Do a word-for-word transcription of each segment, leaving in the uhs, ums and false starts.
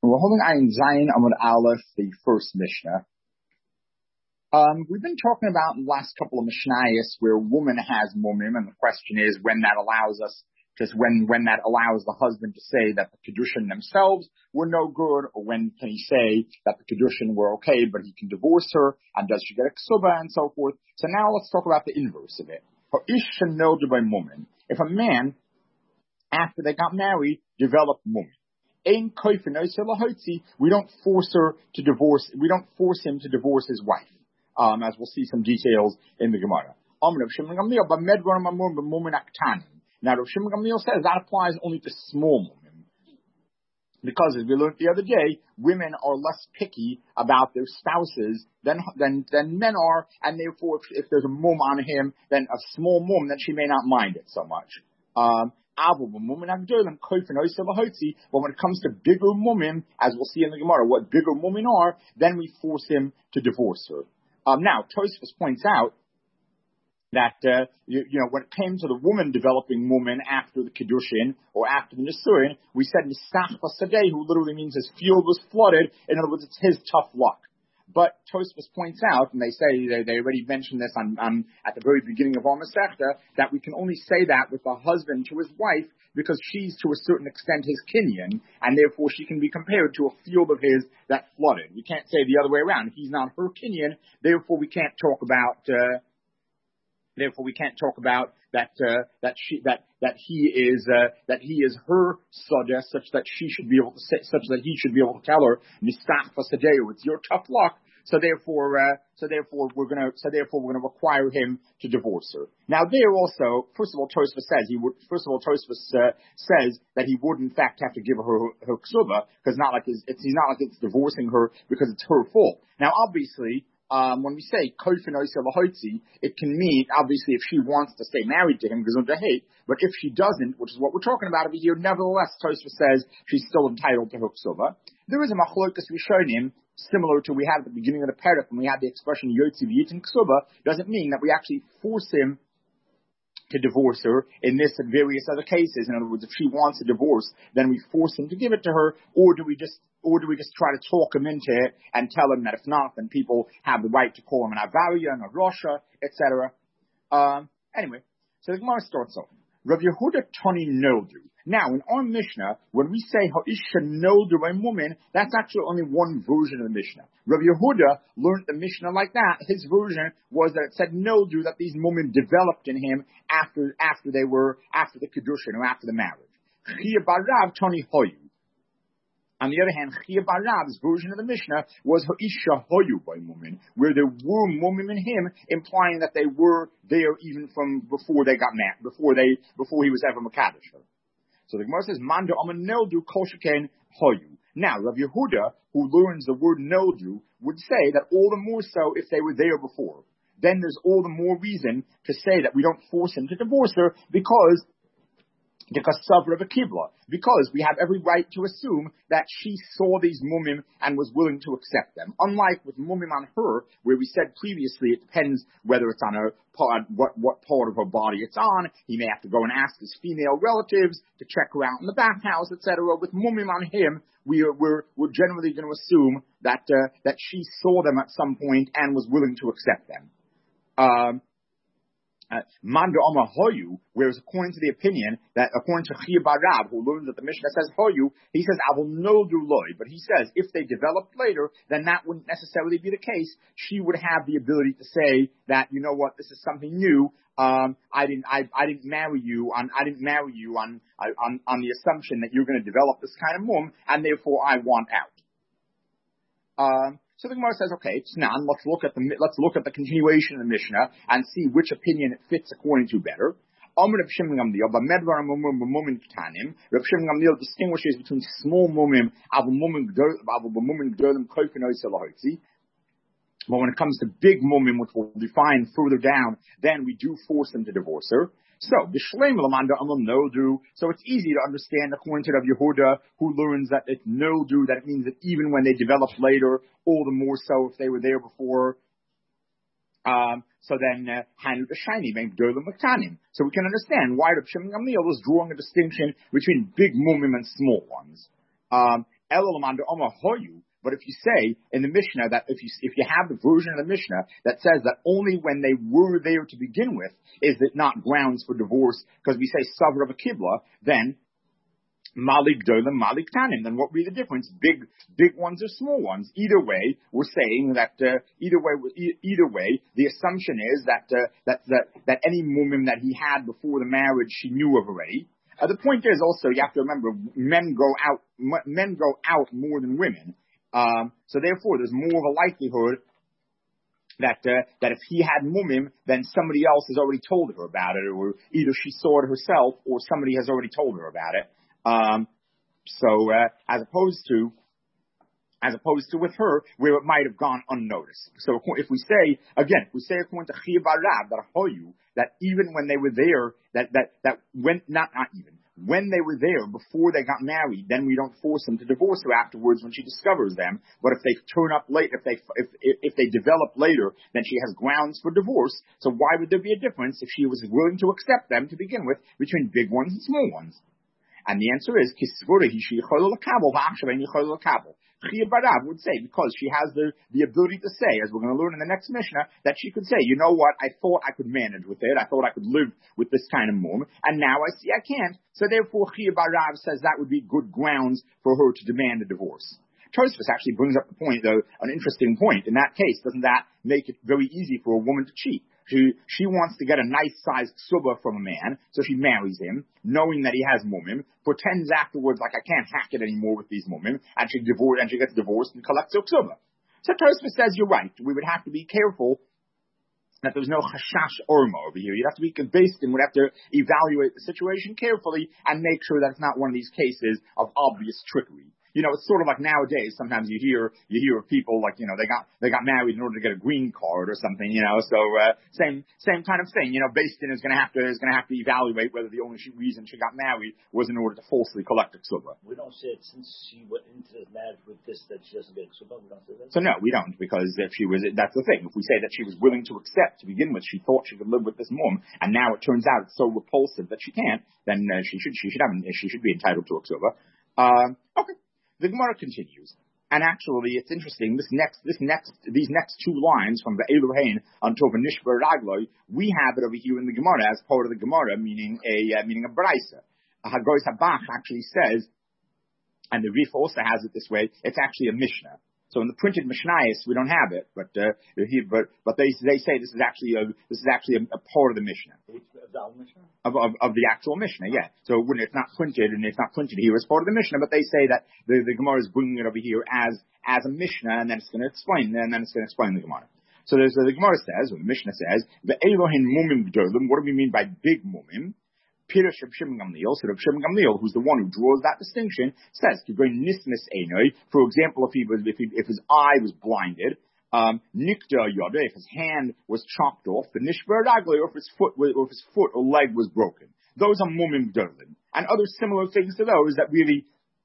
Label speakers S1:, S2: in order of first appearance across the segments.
S1: We're holding Ayin Zayin Amud Aleph, the first Mishnah. Um, we've been talking about in the last couple of Mishnayos where a woman has mumim, and the question is when that allows us, just when, when that allows the husband to say that the Kedushin themselves were no good, or when can he say that the Kedushin were okay, but he can divorce her, and does she get a ksuba, and so forth. So now let's talk about the inverse of it. If a man, after they got married, developed mumim, we don't force her to divorce, we don't force him to divorce his wife. Um, as we'll see some details in the Gemara. Now, Rav Shimon Gamliel says that applies only to small women. Because as we learned the other day, women are less picky about their spouses than than, than men are, and therefore if, if there's a mum on him, then a small mum, then she may not mind it so much. Um, But when it comes to bigger mumin, as we'll see in the Gemara, what bigger mumin are, then we force him to divorce her. Um, now, Tosfos points out that, uh, you, you know, when it came to the woman developing mumin after the Kiddushin or after the Nisuin, we said Nisach Basadeh, who literally means his field was flooded. In other words, it's his tough luck. But Tosfos points out, and they say, they, they already mentioned this on, um, at the very beginning of our Masechta, that we can only say that with the husband to his wife because she's to a certain extent his kinyan, and therefore she can be compared to a field of his that flooded. We can't say the other way around. He's not her kinyan, therefore we can't talk about, uh, therefore we can't talk about that, uh, that she, that, that he is, uh, that he is her sadeh, such that she should be able to say, such that he should be able to tell her, Nistach Fasadeh, it's your tough luck. So therefore, uh, so therefore we're gonna, so therefore we're gonna require him to divorce her. Now there also, first of all, Tosfos says he would, first of all, Tosfos uh, says that he would in fact have to give her her ksuba, because not like it's, it's, he's not like it's divorcing her because it's her fault. Now obviously, Um, when we say kofen oisel lahotzi, it can mean obviously if she wants to stay married to him because of the hate, but if she doesn't, which is what we're talking about over here, nevertheless, Tosfos says she's still entitled to her ksuba. There is a machlokas rishonim similar to we had at the beginning of the parak when we had the expression yotzi v'yitin ksuba. Doesn't mean that we actually force him to divorce her in this and various other cases. In other words, if she wants a divorce, then we force him to give it to her, or do we just, or do we just try to talk him into it and tell him that if not, then people have the right to call him an Avaria and a Rosha, et cetera. Um, anyway, so the Gemara starts off. Rav Yehuda Toni Noldu. Now, in our Mishnah, when we say Ha'isha Noldu a woman, that's actually only one version of the Mishnah. Rav Yehuda learned the Mishnah like that. His version was that it said Noldu, that these women developed in him after after they were, after the Kedushin or after the marriage. Chia Barav Toni Hoyu. On the other hand, Chia Barav's version of the Mishnah was Ha'isha Hoyu by Mumin, where there were Mumim in him, implying that they were there even from before they got married, before they, before he was ever Makadosh. So the Gemara says, Manda Aman Neldu Koshaken Hoyu. Now, Rav Yehuda, who learns the word Neldu, would say that all the more so if they were there before. Then there's all the more reason to say that we don't force him to divorce her because because because we have every right to assume that she saw these mumim and was willing to accept them. Unlike with mumim on her, where we said previously it depends whether it's on her part, what, what part of her body it's on. He may have to go and ask his female relatives to check her out in the bathhouse, et cetera. With mumim on him, we are, we're, we're generally going to assume that, uh, that she saw them at some point and was willing to accept them. Um, Manda Omar Hoyu, whereas according to the opinion that according to Chia Barab, who learns that the Mishnah says Hoyu, he says I will no do loy, but he says if they developed later, then that wouldn't necessarily be the case. She would have the ability to say that, you know what, this is something new. Um, I didn't, I, I didn't marry you on, I didn't marry you on, on, on the assumption that you're going to develop this kind of mum, and therefore I want out. Um. So the Gemara says, okay, now let's look at the let's look at the continuation of the Mishnah and see which opinion it fits according to better. Rav Shimon Gamliel distinguishes between small mumim, but when it comes to big mumim, which we'll define further down, then we do force them to divorce her. So, so it's easy to understand according to Rav Yehuda, who learns that it's no do, that it means that even when they develop later, all the more so if they were there before. Um, so then, Hanu the shiny, so we can understand why Rav Shimon Gamliel was drawing a distinction between big mumim and small ones. Um, Elamanda Oma Hoyu. But if you say in the Mishnah that if you if you have the version of the Mishnah that says that only when they were there to begin with is it not grounds for divorce, because we say Savra of a Kibla, then Malik Dolim, Malik Tanim, then what would be the difference? Big, big ones or small ones? Either way, we're saying that uh, either way, either way, the assumption is that uh, that that that any woman that he had before the marriage, she knew of already. Uh, the point is also you have to remember men go out, men go out more than women, um, so therefore there's more of a likelihood that uh, that if he had mumim, then somebody else has already told her about it, or either she saw it herself or somebody has already told her about it. Um, so, uh, as opposed to, as opposed to with her, where it might have gone unnoticed. So if we say, again, if we say according to Chia Barab, that Hoyu, that even when they were there, that, that, that when, not, not even, when they were there before they got married, then we don't force them to divorce her afterwards when she discovers them. But if they turn up late, if they, if, if they develop later, then she has grounds for divorce. So why would there be a difference if she was willing to accept them to begin with between big ones and small ones? And the answer is, Chia Barav would say, because she has the, the ability to say, as we're going to learn in the next Mishnah, that she could say, you know what, I thought I could manage with it, I thought I could live with this kind of mum, and now I see I can't. So therefore, Chia Barav says that would be good grounds for her to demand a divorce. Tosfos actually brings up the point, though, an interesting point. In that case, doesn't that make it very easy for a woman to cheat? She, she wants to get a nice-sized ksuba from a man, so she marries him, knowing that he has mumim, pretends afterwards like I can't hack it anymore with these mumim, and she divorce, and she gets divorced and collects her ksuba. So Tosfos says you're right. We would have to be careful that there's no chashash orma over here. You'd have to be based and would have to evaluate the situation carefully and make sure that it's not one of these cases of obvious trickery. You know, it's sort of like nowadays, sometimes you hear, you hear of people like, you know, they got, they got married in order to get a green card or something, you know, so, uh, same, same kind of thing, you know, Basin is gonna have to, is gonna have to evaluate whether the only reason she got married was in order to falsely collect a ksuba.
S2: We don't say it since she went into this marriage with this, that she doesn't get a ksuba, we don't say that?
S1: So no, we don't, because if she was, that's the thing, if we say that she was willing to accept to begin with, she thought she could live with this mum, and now it turns out it's so repulsive that she can't, then uh, she should, she should have, she should be entitled to a ksuba. Um, okay. The Gemara continues, and actually, it's interesting. This next, this next, these next two lines from the Elohein until the Nishbar Ragloi, we have it over here in the Gemara as part of the Gemara, meaning a uh, meaning a brisa. Hagois Habach actually says, and the Rif also has it this way. It's actually a Mishnah. So in the printed Mishnayos, we don't have it, but uh, he, but but they they say this is actually a this is actually a, a part of the Mishnah. Of, of, of the actual Mishnah, yeah. So when it's not printed, and it's not printed here as part of the Mishnah, but they say that the, the Gemara is bringing it over here as as a Mishnah, and then it's going to explain, and then it's going to explain the Gemara. So there's, the Gemara says, or the Mishnah says, the Elohin mumim gdolim. What do we mean by big mumim? Pirush Reb Shimon Gamliel, so Reb Shimon Gamliel, who's the one who draws that distinction, says to bring nismis enoi. For example, if he was, if, he, if his eye was blinded, um, nikda yoda, if his hand was chopped off, the nishbar ragli, or if his foot, or if his foot or leg was broken. Those are mumim gdolim, and other similar things to those that really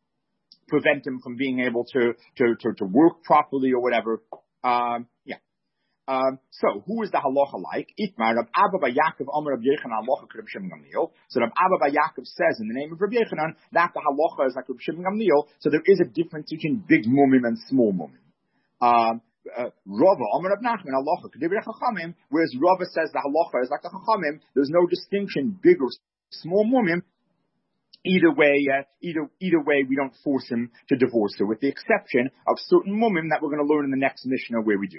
S1: prevent him from being able to to to, to work properly or whatever. Um, yeah. Um, so, who is the halacha like? Itmar, Rab Abba bar Yaakov, Amar Rab Yechanan, halacha Rab Shimon Gamliel. So, Rab Abba bar Yaakov says in the name of Rab Yechanan that the halacha is like Rab Shimon Gamliel. So, there is a difference between big mumim and small mumim. Um, uh, Rava, Amar Rab Nachman, halacha Kedibri Chachamim. Whereas Rava says the halacha is like the Chachamim. There's no distinction, big or small mumim. Either way, uh, either either way, we don't force him to divorce her, with the exception of certain mumim that we're going to learn in the next Mishnah where we do.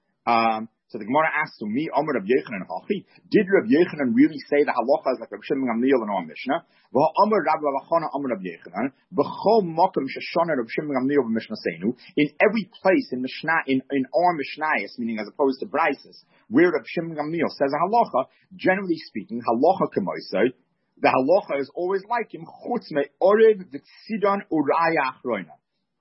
S1: Um, so the Gemara asks me, Amar Rab Yechanan Hachi, did Rab Yechanan really say the halacha is like Rab Shimon Gamliel in our Mishnah? Amar Rab Ravachana Amar Rab Yechanan, b'chol makom sheshana Rab Shimon Gamliel b'Mishnah Seinu. In every place in Mishnah, in in our Mishnayos, meaning as opposed to Brises, where Rab Shimon Gamliel says a halacha, generally speaking, halacha k'moisei, the halacha is always like him, chutz me orev v'tzidon uraya achroina,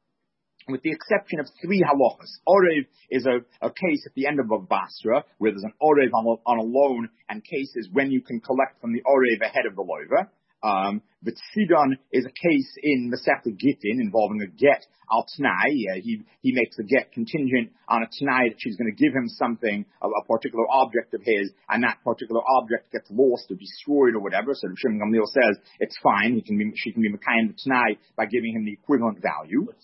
S1: with the exception of three halachas. Orev is a, a case at the end of a basra, where there's an orev on a, on a loan, and cases when you can collect from the orev ahead of the loiva. Um, but Sidon is a case in Masechta Gittin involving a get al t'nai. Uh, he he makes the get contingent on a t'nai that she's going to give him something, a, a particular object of his, and that particular object gets lost or destroyed or whatever. So Shimon Gamliel says it's fine. He can be, she can be mekayim the t'nai by giving him the equivalent value.
S2: What's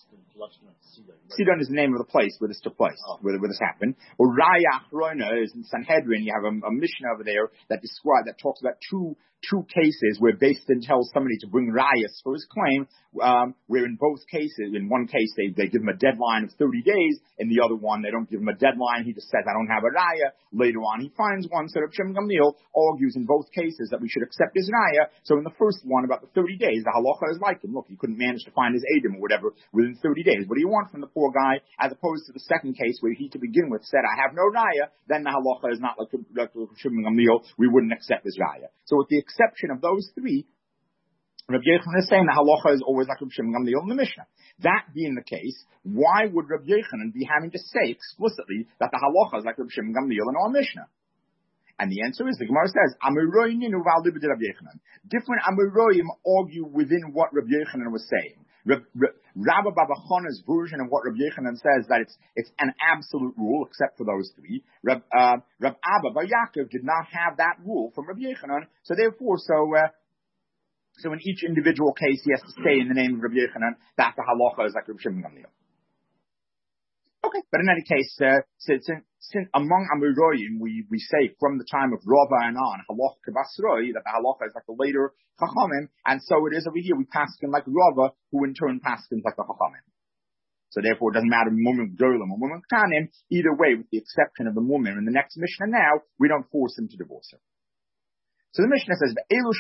S1: Sidon is the name of the place where this took place, oh. where, where this happened. Or Raya Achrona is in Sanhedrin. You have a, a mission over there that describe that talks about two two cases where Beis Din tells somebody to bring rayas for his claim. Um, where in both cases, in one case they they give him a deadline of thirty days, in the other one they don't give him a deadline. He just says, I don't have a raya. Later on he finds one. So Reb Shimon Gamliel argues in both cases that we should accept his raya. So in the first one about the thirty days, the halacha is like him. Look, he couldn't manage to find his Edom or whatever within thirty days. What do you want from the poor guy? As opposed to the second case where he to begin with said, I have no raya, then the halacha is not like Reb Shimon Gamliel. We wouldn't accept his raya. So with the exception of those three, Rabbi Yochanan is saying the halacha is always like Rabbi Shimon Gamliel in the Mishnah. That being the case, why would Rabbi Yochanan be having to say explicitly that the halacha is like Rabbi Shimon Gamliel in our Mishnah? And the answer is, the Gemara says, Amoraim uval libed Rabbi Yochanan. Different Amoraim argue within what Rabbi Yochanan was saying. Rabbi Baba Chana's version of what Rabbi Yochanan says that it's it's an absolute rule except for those three. Rab uh, Rab Abba Bar Yaakov did not have that rule from Rabbi Yochanan, so therefore, so uh, so in each individual case, he has to say in the name of Rabbi Yochanan that the halacha is like Rabbi Shimon Gamliel. Okay, but in any case, uh, since, since among Amoraim, we, we say from the time of Rava and on, halacha k'basroi, that the halacha is like the later Chachamim, and so it is over here, we paskin like Rava, who in turn paskins like the Chachamim. So therefore, it doesn't matter Mumim Gdolim or Mumim Ktanim, either way, with the exception of the Mumim. In the next Mishnah now, we don't force him to divorce her. So the Mishnah says,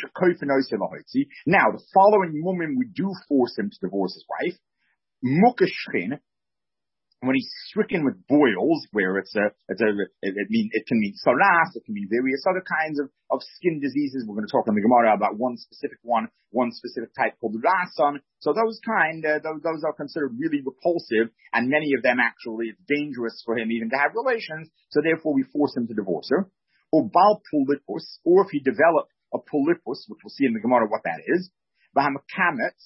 S1: now, the following Mumim, we do force him to divorce his wife. Mukashchin, when he's stricken with boils, where it's a, it's a, it, it mean, it can mean saras, it can mean various other kinds of, of skin diseases. We're going to talk in the Gemara about one specific one, one specific type called rasan. So those kind, uh, those, those are considered really repulsive, and many of them actually, it's dangerous for him even to have relations, so therefore we force him to divorce her. Or bal polypus, or if he developed a polypus, which we'll see in the Gemara what that is, v'hamakametz,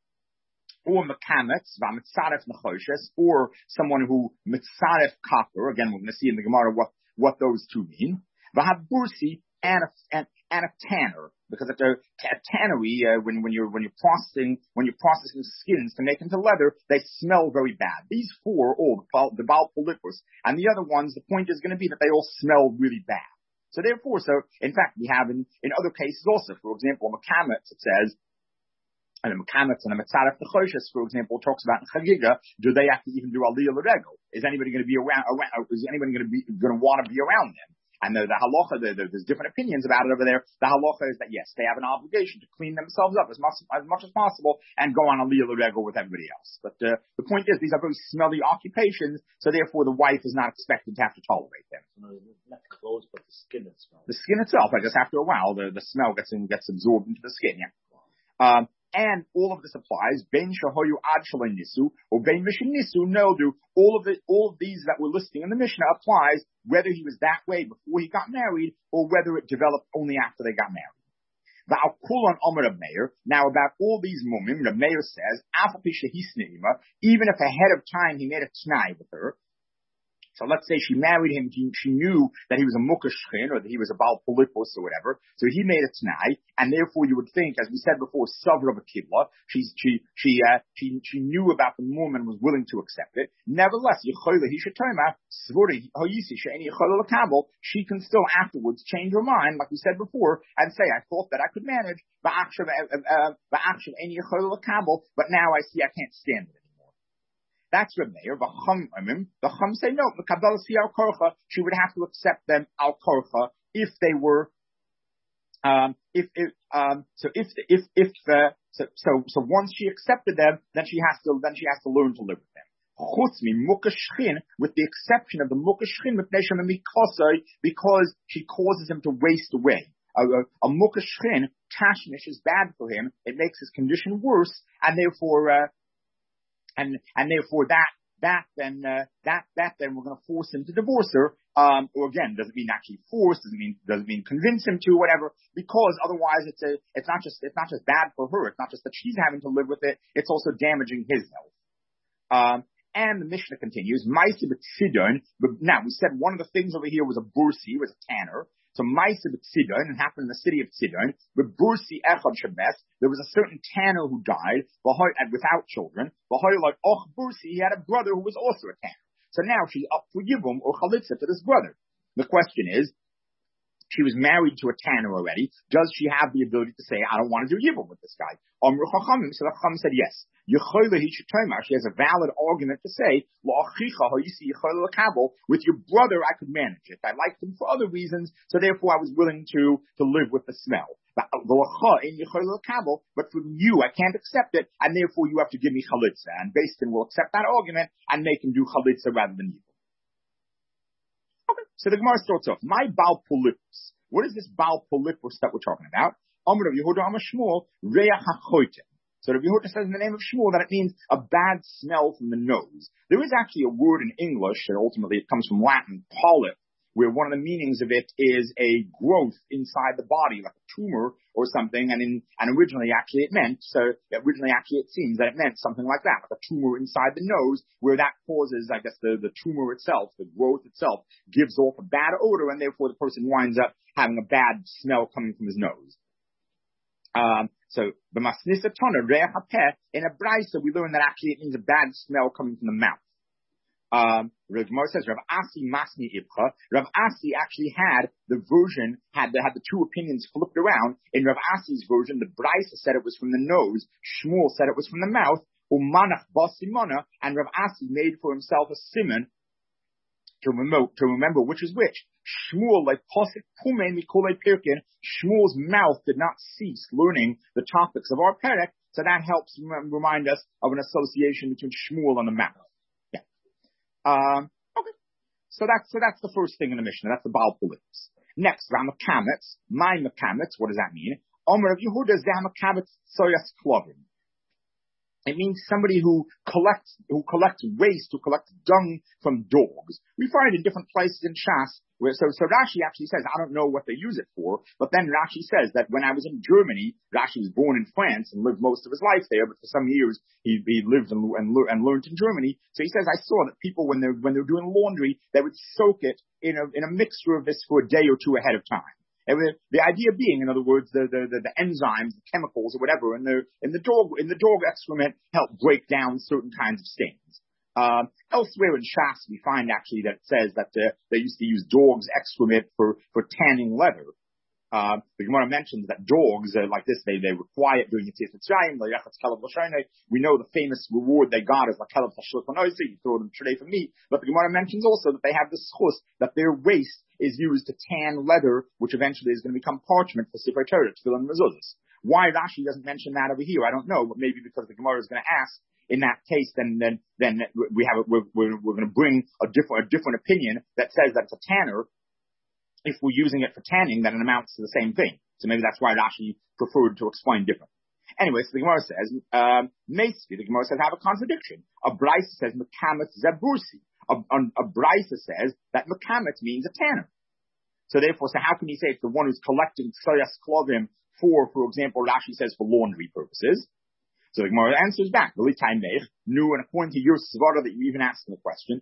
S1: or mekametz, v'amitzaref nechoshes, or someone who mitzaref copper, again we're going to see in the Gemara what, what those two mean, v'habursi, and a, and, and a tanner, because at the a tannery, uh, when, when you're, when you're processing, when you're processing skins to make into leather, they smell very bad. These four, all the, the bal polypus, and the other ones, the point is going to be that they all smell really bad. So therefore, so, in fact, we have in, in other cases also, for example, mekametz, it says, and a mekametz and a metzaref nechoshes, for example, talks about in Chagiga, do they have to even do aliyah l'regel? Is anybody going to be around, around is anybody going to be, going to want to be around them? And the, the halacha, the, the, there's different opinions about it over there. The halacha is that yes, they have an obligation to clean themselves up as much as, much as possible and go on a aliyah l'regel with everybody else. But uh, the point is, these are very smelly occupations, so therefore the wife is not expected to have to tolerate them.
S2: No, not the clothes, but the skin itself.
S1: The skin itself, I guess after a while, the, the smell gets in, gets absorbed into the skin. Yeah. Um, And all of this applies, ben shahoyu ad shalei nisu, or ben mishin nisu neldu. All of the, all of these that we're listing in the Mishnah applies whether he was that way before he got married, or whether it developed only after they got married. Va'al kulon omer Reb Meir. Now about all these mumim, Reb Meir says, afal pi shehisneima, even if ahead of time he made a t'nai with her. So let's say she married him, he, she knew that he was a mukashchin, or that he was a bal polypus or whatever, so he made a t'nai, and therefore you would think, as we said before, savra b'kibla, she, she, she, uh, she, she knew about the mum and was willing to accept it. Nevertheless, yichoyle hishatoma, svuri hoyisi she'eni yichoyle l'kabel, she can still afterwards change her mind, like we said before, and say, I thought that I could manage, va'achshav eni yichoyle l'kabel, but now I see I can't stand it. That's Reb Meir. The Chum, the Chum say no. The Kabbalah see al korcha. She would have to accept them al korcha if they were, um, if if um, so if if if uh, so so so once she accepted them, then she has to then she has to learn to live with them. Chutzmi mukashchin, with the exception of the mukashchin with neshama mikosai, because she causes him to waste away. A, a, a mukashchin tashmish is bad for him. It makes his condition worse, and therefore. Uh, And, and therefore that, that then, uh, that, that then we're going to force him to divorce her. Um, or again, doesn't mean actually force, doesn't mean, doesn't mean convince him to, whatever, because otherwise it's a, it's not just, it's not just bad for her. It's not just that she's having to live with it. It's also damaging his health. Um, and the Mishnah continues, Maisi b'tzidon, but now we said one of the things over here was a bursi, was a tanner. So Maisa B'Tzidon, it happened in the city of Tzidon, with Bursi Echad Shabes, there was a certain tanner who died, and without children, like Och Bursi, he had a brother who was also a tanner. So now she's up for Yibum or Chalitza to this brother. The question is, she was married to a tanner already. Does she have the ability to say, I don't want to do Yibum with this guy? Amru Chachamim, so the Chacham said yes. Yechoyle he should tell she has a valid argument to say, with your brother I could manage it. I liked him for other reasons, so therefore I was willing to, to live with the smell. But from you, I can't accept it, and therefore you have to give me chalitza. And Beis-Din will accept that argument and make him do chalitza rather than Yibum. Okay, so the Gemara starts off. My Baal Polipus. What is this Baal Polipus that we're talking about? Amr of Yehuda Amar Shmuel, Reach HaChoyten. So the Yehuda says in the name of Shmuel that it means a bad smell from the nose. There is actually a word in English, and ultimately it comes from Latin, polyp, where one of the meanings of it is a growth inside the body, like a tumor or something, and in, and originally actually it meant, so originally actually it seems that it meant something like that, like a tumor inside the nose, where that causes, I guess, the, the tumor itself, the growth itself, gives off a bad odor, and therefore the person winds up having a bad smell coming from his nose. Um, so, the Masnisa Tana, Re'ah HaPeh, in a Braisa, we learn that actually it means a bad smell coming from the mouth. Um, Rav Gemara says, Rav Asi Masni Ibcha. Rav Asi actually had the version, had the, had the two opinions flipped around. In Rav Asi's version, the Braisa said it was from the nose, Shmuel said it was from the mouth, Umanach Basimona, and Rav Asi made for himself a simon to remember, to remember which is which. Shmuel, like Posik Pume Mikole Pirkin, Shmuel's mouth did not cease learning the topics of our perek, so that helps remind us of an association between Shmuel and the mouth. Yeah. Um, okay. So that's, so that's the first thing in the Mishnah. That's the Baal Polipus. Next, Ramakametz. My Makametz, what does that mean? Omer of Yehuda Zamakametz Soyas Klovim. It means somebody who collects, who collects waste, who collects dung from dogs. We find it in different places in Shas, where, so, so Rashi actually says, I don't know what they use it for, but then Rashi says that when I was in Germany, Rashi was born in France and lived most of his life there, but for some years he, he lived and, and, and learned in Germany. So he says, I saw that people, when they're, when they're doing laundry, they would soak it in a, in a mixture of this for a day or two ahead of time. And the idea being, in other words, the, the, the, the enzymes, the chemicals, or whatever, in the in the dog in the dog excrement help break down certain kinds of stains. Uh, elsewhere in Shas, we find actually that it says that uh, they used to use dog's excrement for for tanning leather. Uh, the Gemara mentions that dogs uh, like this, they they were quiet during Yetzias Mitzrayim. We know the famous reward they got is like Kelev Tashlik Hanoisi, you throw them today for meat. But the Gemara mentions also that they have this chus, that their waste is used to tan leather, which eventually is going to become parchment for Sifrei Torah, Tefillah and Mezuzahs. Why Rashi doesn't mention that over here, I don't know, but maybe because the Gemara is going to ask in that case, then then then we have a, we're we're, we're going to bring a different a different opinion that says that it's a tanner. If we're using it for tanning, then it amounts to the same thing. So maybe that's why Rashi preferred to explain different. Anyway, so the Gemara says, um, Meisvi, the Gemara says, have a contradiction. A Braisa says, Mekamet Zabursi. A, a, a Braisa says that Mekamet means a tanner. So therefore, so how can you say it's the one who's collecting Soyas Klovim for, for example, Rashi says for laundry purposes? So the Gemara answers back, new, and according to your svara that you even asked in the question,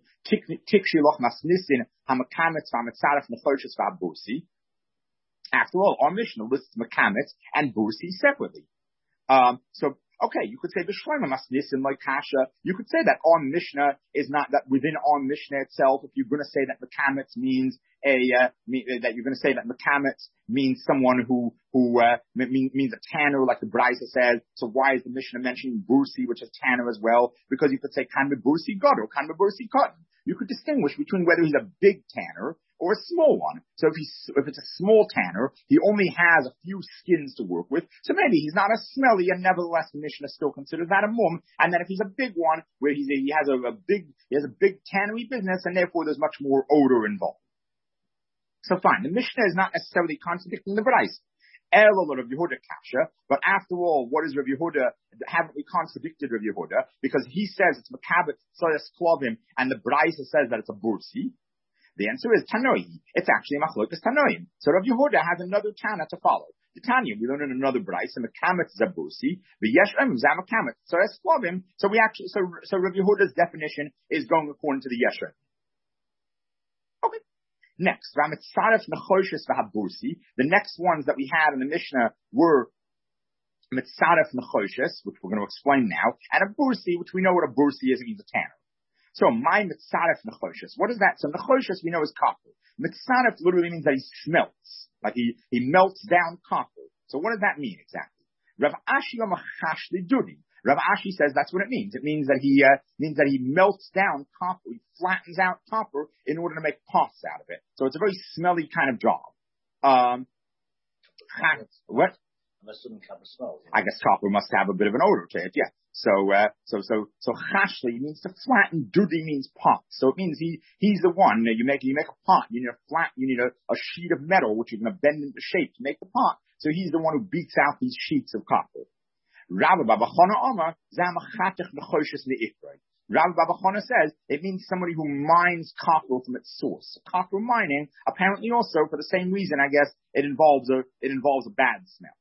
S1: after all, our Mishnah lists Mekametz and Bursi separately. Um, so, okay, you could say B'Shloima Masnisin like Kasha. You could say that our Mishnah is not that within our Mishnah itself. If you're going to say that Mekametz means a uh, me, uh, that you're going to say that Mekametz means someone who who uh, mean, means a tanner, like the Braisa says. So why is the Mishnah mentioning Bursi, which is tanner as well? Because you could say Kanbe Bursi God or Kanbe Bursi cotton. You could distinguish between whether he's a big tanner or a small one. So if he's, if it's a small tanner, he only has a few skins to work with. So maybe he's not as smelly, and nevertheless the Mishnah still considers that a mum. And then if he's a big one, where he's a, he has a, a big, he has a big tannery business, and therefore there's much more odor involved. So fine, the Mishnah is not necessarily contradicting the Braisa. Elul Rav Yehuda Kasha, but after all, what is Rav Yehuda? Haven't we contradicted Rav Yehuda? Because he says it's Mekabet Soyas Klovim, and the Braisa says that it's a Bursi. The answer is Tanoi. It's actually Machlokas Tanoim. So Rav Yehuda has another Tana to follow. The Tanya, we learn in another Braisa, Mekamet Zabursi, the Yeshem Zamakamet Soyas Klovim. So we actually, so so Rav Yehuda's definition is going according to the Yeshem. Okay. Next, Ramitzaref Nechoshes V'Habursi. The next ones that we had in the Mishnah were Mitzaref Nechoshes, which we're going to explain now, and a Bursi, which we know what a Bursi is. It means a tanner. So, my Mitzaref Nechoshes. What is that? So, Nechoshes we know is copper. Mitzaref literally means that he smelts. Like he, he melts down copper. So, what does that mean exactly? Rav Ashi Amachash Lidudi. Rav Ashi says that's what it means. It means that he uh, means that he melts down copper, he flattens out copper in order to make pots out of it. So it's a very smelly kind of job. Um, what?
S2: I'm assuming copper smells.
S1: I guess copper must have a bit of an odor to it, yeah. So, uh, so, so, so chashli means to flatten. Dudi means pot. So it means he, he's the one. You make, you make a pot. You need a flat, you need a, a sheet of metal which you're going to bend into shape to make the pot. So he's the one who beats out these sheets of copper. Rabbi Baba Chana Omar, Zamachatech Nechoshes Le'ifrei. Rabbi Baba Chana says it means somebody who mines copper from its source. Copper mining, apparently also for the same reason, I guess, it involves a, it involves a bad smell.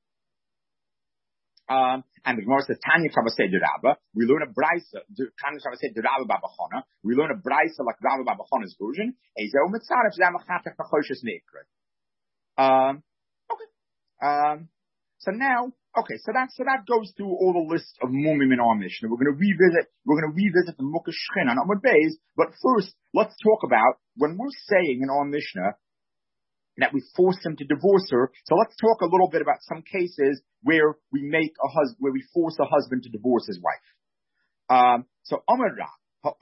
S1: Um, and the Gemara says, Tanya Chavasei de Rabba, we learn a Braisa, Tanya Chavasei de Rabba Baba Chana, we learn a Braisa like Rabba Baba Chana's version, Ezeu Mitzaref Zamachatech Nechoshes Le'ifrei. Um, okay. Um, so now, Okay, so that so that goes through all the list of mumim in our Mishnah. We're going to revisit we're going to revisit the Mukha Shchin on Amud Beis, but first let's talk about when we're saying in our Mishnah that we force him to divorce her. So let's talk a little bit about some cases where we make a hus where we force a husband to divorce his wife. Um, so Amar Rav,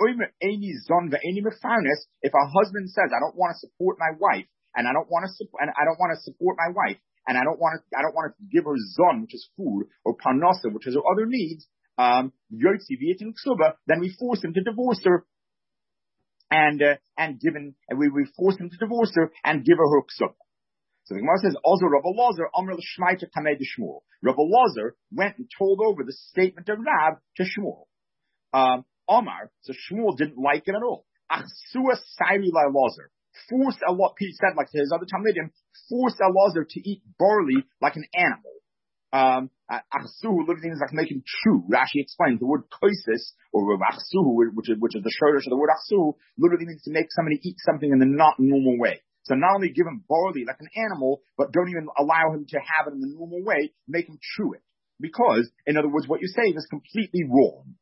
S1: if a husband says I don't want to support my wife and I don't want to and I don't want to support my wife. And I don't want to, I don't want to give her zon, which is food, or parnasa, which is her other needs, um, then we force him to divorce her, and, uh, and given, and we, we force him to divorce her and give her her ksuba. So the Gemara says, also Rabbi Lazar, Amr l'shmaita kamei de Shmuel. Rabbi Lazar went and told over the statement of Rab to Shmuel. Um, Omar, so Shmuel didn't like it at all. Achsua sairi la Lazar. Force Allah, he said like to his other Talmidim, force Elazar to eat barley like an animal. Um, achsuhu literally means like making chew. Rashi explains the word koisis, or achsuhu, which is, which is the shortish of the word achsuhu, literally means to make somebody eat something in the not normal way. So not only give him barley like an animal, but don't even allow him to have it in the normal way, make him chew it. Because, in other words, what you're saying is completely wrong.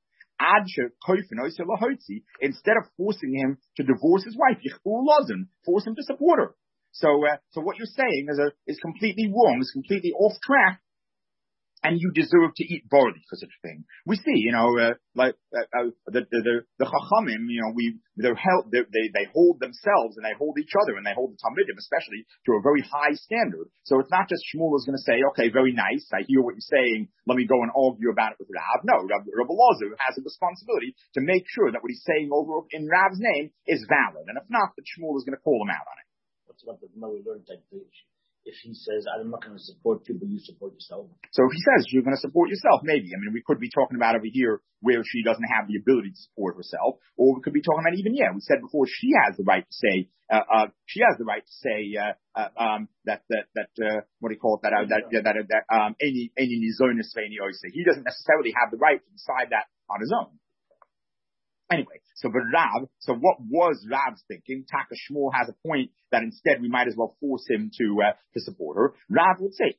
S1: Instead of forcing him to divorce his wife, force him to support her. So, uh, so what you're saying is a, is completely wrong, is completely off track, and you deserve to eat barley for such a thing. We see, you know, uh, like uh, uh, the, the the the Chachamim, you know, we they're held, they're, they they hold themselves and they hold each other and they hold the Talmidim especially to a very high standard. So it's not just Shmuel is going to say, okay, very nice, I hear what you're saying, let me go and argue about it with Rav. No, Rav, Rav Elazar has a responsibility to make sure that what he's saying over in Rav's name is valid, and if not, that Shmuel is going to call him out on it.
S2: What's about the we learned like if he says, I'm not going to support you, but you support yourself.
S1: So if he says you're going to support yourself, maybe. I mean, we could be talking about over here where she doesn't have the ability to support herself, or we could be talking about even, yeah, we said before she has the right to say, uh, uh, she has the right to say, uh, uh, um, that, that, that, uh, what do you call it, that, uh, that, that, that, that, um, any, any nizonis ve'eni oiseh. He doesn't necessarily have the right to decide that on his own. Anyway, so but Rav, so what was Rav's thinking? Taka Shmuel has a point that instead we might as well force him to uh, to support her. Rav would say,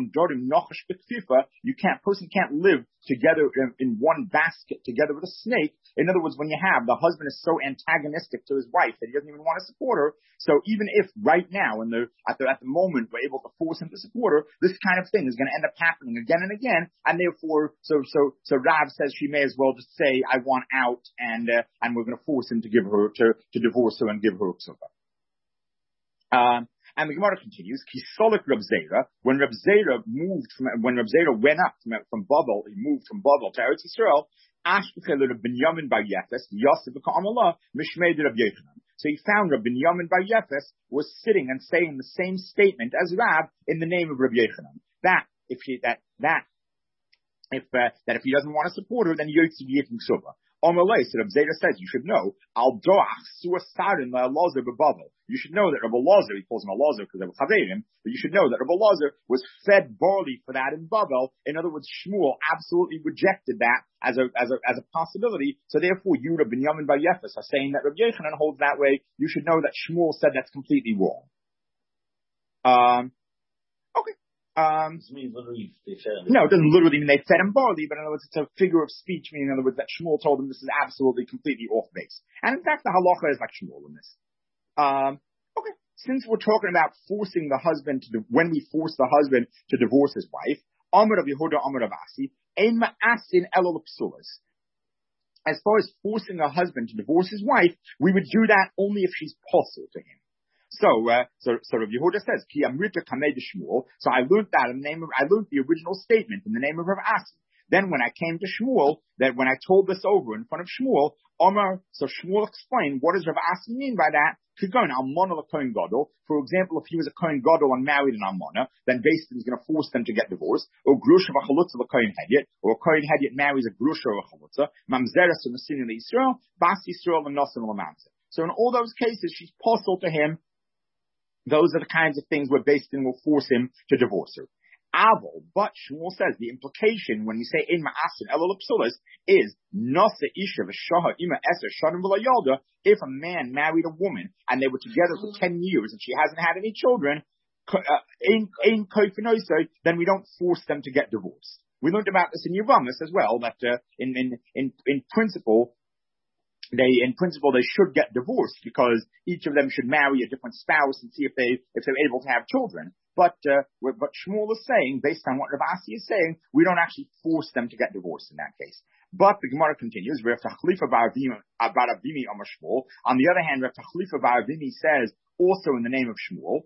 S1: you can't, person can't live together in, in one basket together with a snake. In other words, when you have the husband is so antagonistic to his wife that he doesn't even want to support her. So even if right now, in the at the at the moment, we're able to force him to support her, this kind of thing is going to end up happening again and again. And therefore, so so so Rav says she may as well just say, I want out, and uh, and we're going to force him to give her to to divorce her and give her ksuba. Um, and the Gemara continues, Kisolik Reb Zera, when Reb Zera moved from, when Reb Zera went up from, from Babel, he moved from Babel to Eretz Yisrael, Ashkechel Reb Binyamin bar Yefes, Yosef Ka'amallah, Mishmei Reb Yechanan. So he found Reb Binyamin bar Yefes was sitting and saying the same statement as Rab in the name of Reb Yechanan. That, if he, that, that, if, uh, that if he doesn't want to support her, then Yotzi Yitn Ksuba. Omalei, so Rabbi Zera says, you should know, Al Doach Suasarin La Elazar Bebavel. You should know that Rabbi Elazar, he calls him Elazar because they were Chaverim, but you should know that Rabbi Elazar was fed barley for that in Bavel. In other words, Shmuel absolutely rejected that as a, as a, as a possibility. So therefore, Yehuda ben Yamin bar Yefes are saying that Rabbi Yochanan holds that way. You should know that Shmuel said that's completely wrong. Um, okay. Um,
S2: This means literally they fed him.
S1: no, it doesn't literally mean they fed him barley, but in other words, it's a figure of speech, meaning in other words that Shmuel told him this is absolutely completely off base. And in fact, the halacha is like Shmuel in this. Um, okay, since we're talking about forcing the husband to, when we force the husband to divorce his wife, Amar of Yehuda, Amar of Asi, ein ma'asin elul psulas. As far as forcing a husband to divorce his wife, we would do that only if she's possible to him. So, uh, so, so Rav Yehuda says, Ki Amrita Kamei de Shmuel. So I learned that in the name of, I learned the original statement in the name of Rav Asi. Then when I came to Shmuel, that when I told this over in front of Shmuel, Omar, so Shmuel explained, what does Rav Asi mean by that? Kigon Almona la Kohen Gadol. For example, if he was a Kohen Gadol and married an Almona, then Beis Din is going to force them to get divorced. Or Grusha v'chalutza la Kohen Hedyot, or a Kohen Hedyot marries a Grusha or a Chalutza. Mamzeres or Messina Yisrael, Bas Yisrael and Nosan Lamamze. So in all those cases, she's possible to him. Those are the kinds of things where Beis Din will force him to divorce her. Aval, but Shmuel says the implication when you say in ma'asin elul psulas is nasa isha v'shaha ima eser shanim v'layalda. If a man married a woman and they were together for ten years and she hasn't had any children, in in koifinoso, then we don't force them to get divorced. We learned about this in Yevamos as well. That uh, in in in in principle. They, in principle, they should get divorced because each of them should marry a different spouse and see if they, if they're able to have children. But, uh, what Shmuel is saying, based on what Rav Asi is saying, we don't actually force them to get divorced in that case. But the Gemara continues, Rav Tachlifa bar Avimi Amar Shmuel. On the other hand, Rav Tachlifa bar Avimi says, also in the name of Shmuel,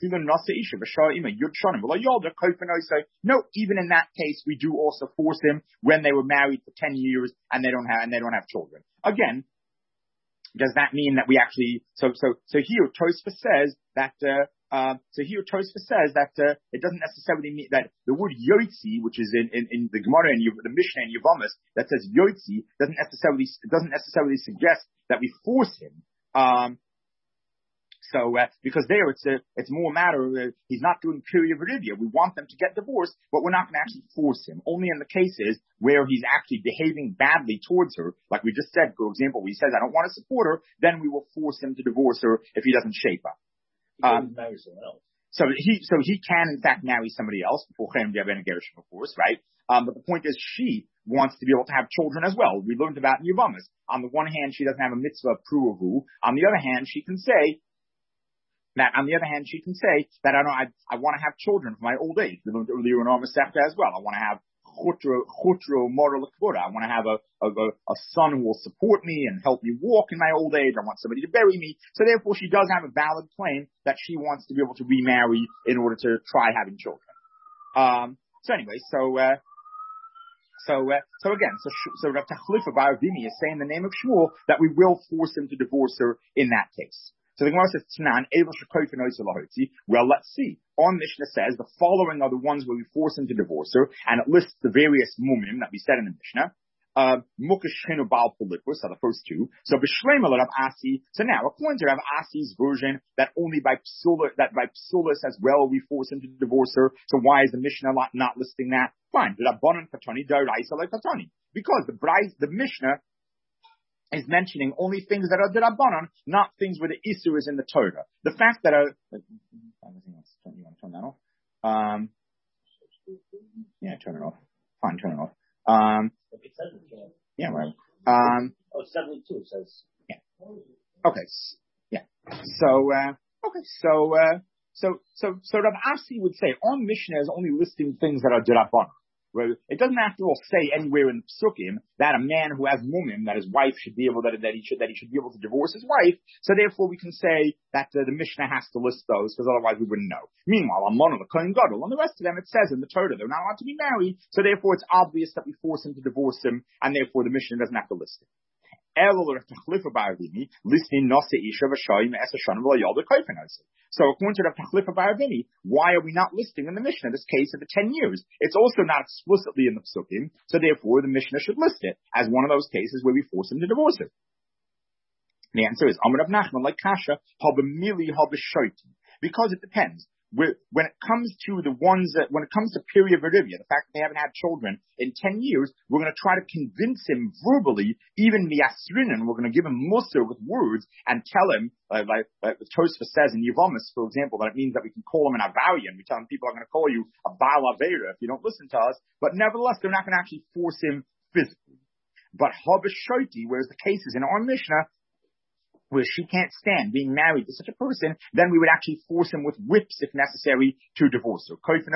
S1: no, even in that case, we do also force him when they were married for ten years and they don't have, and they don't have children. Again, does that mean that we actually, so, so, so here Tosfos says that, uh, uh, so here Tosfos says that, uh, it doesn't necessarily mean that the word yotzi, which is in, in, in the Gemara and the Mishnah and Yevamos that says yotzi, doesn't necessarily, doesn't necessarily suggest that we force him. Um, So, uh, because there it's a, it's more a matter of, uh, he's not doing period viridia. We want them to get divorced, but we're not going to actually force him. Only in the cases where he's actually behaving badly towards her, like we just said, for example, he says, I don't want to support her, then we will force him to divorce her if he doesn't shape up.
S2: He um, marry someone else.
S1: So he, so he can in fact marry somebody else before Cherem Diaben Gershom, of course, right? Um, but the point is she wants to be able to have children as well. We learned about Yevamos. On the one hand, she doesn't have a mitzvah pruavu. On the other hand, she can say, That on the other hand, she can say that I don't, I, I want to have children for my old age. We learned earlier in our Masechta as well. I want to have chutro, chutro moral lekvura. I want to have a, a, a son who will support me and help me walk in my old age. I want somebody to bury me. So therefore, she does have a valid claim that she wants to be able to remarry in order to try having children. Um, so anyway, so, uh, So, uh, so again, so, so Rav Tachlifa bar Avimi is saying in the name of Shmuel that we will force him to divorce her in that case. So the Gemara says, Tanan, well, let's see. On Mishnah says the following are the ones where we force him to divorce her, and it lists the various mumim that we said in the Mishnah. Mukashinu Baal Polikus are the first two. So B'Shleima Rav Asi. So now, according to Rav Asi's version, that only by psula, that by psulas as well we force him to divorce her. So why is the Mishnah not, not listing that? Fine. Because the bride, the Mishnah is mentioning only things that are derabanan, not things where the issue is in the Torah. The fact that a, you want to turn that off? Um, yeah, turn it off. Fine, turn it off. Um, yeah, right. Um,
S2: oh, seventy-two says.
S1: Yeah. Okay. Yeah. So, uh, okay. So, uh, so, so, so Rav Asi would say on Mishnah is only listing things that are derabanan. It doesn't after all say anywhere in the Psukim that a man who has mumim, that his wife should be able that, that he should that he should be able to divorce his wife. So therefore, we can say that uh, the Mishnah has to list those because otherwise we wouldn't know. Meanwhile, Amon the Kohen Gadol, and the rest of them, it says in the Torah they're not allowed to be married. So therefore, it's obvious that we force him to divorce him, and therefore the Mishnah doesn't have to list it. So according to Rav Tachlifa Baravini, why are we not listing in the Mishnah this case of the ten years? It's also not explicitly in the Psukim, so therefore the Mishnah should list it as one of those cases where we force him to divorce her. The answer is Amar Rav Nachman like Kasha, Habamili Habashoiti. Because it depends. We're, when it comes to the ones that, when it comes to Pirya Verivia, the fact that they haven't had children in ten years, we're going to try to convince him verbally, even Miyasrinan, we're going to give him Musar with words and tell him, uh, like, like the Tosfos says in Yevamis, for example, that it means that we can call him an Avalian. We tell him people are going to call you a Baal Avera if you don't listen to us, but nevertheless, they're not going to actually force him physically. But Habashoiti, whereas the cases in our Mishnah, where she can't stand being married to such a person, then we would actually force him with whips if necessary to divorce her. There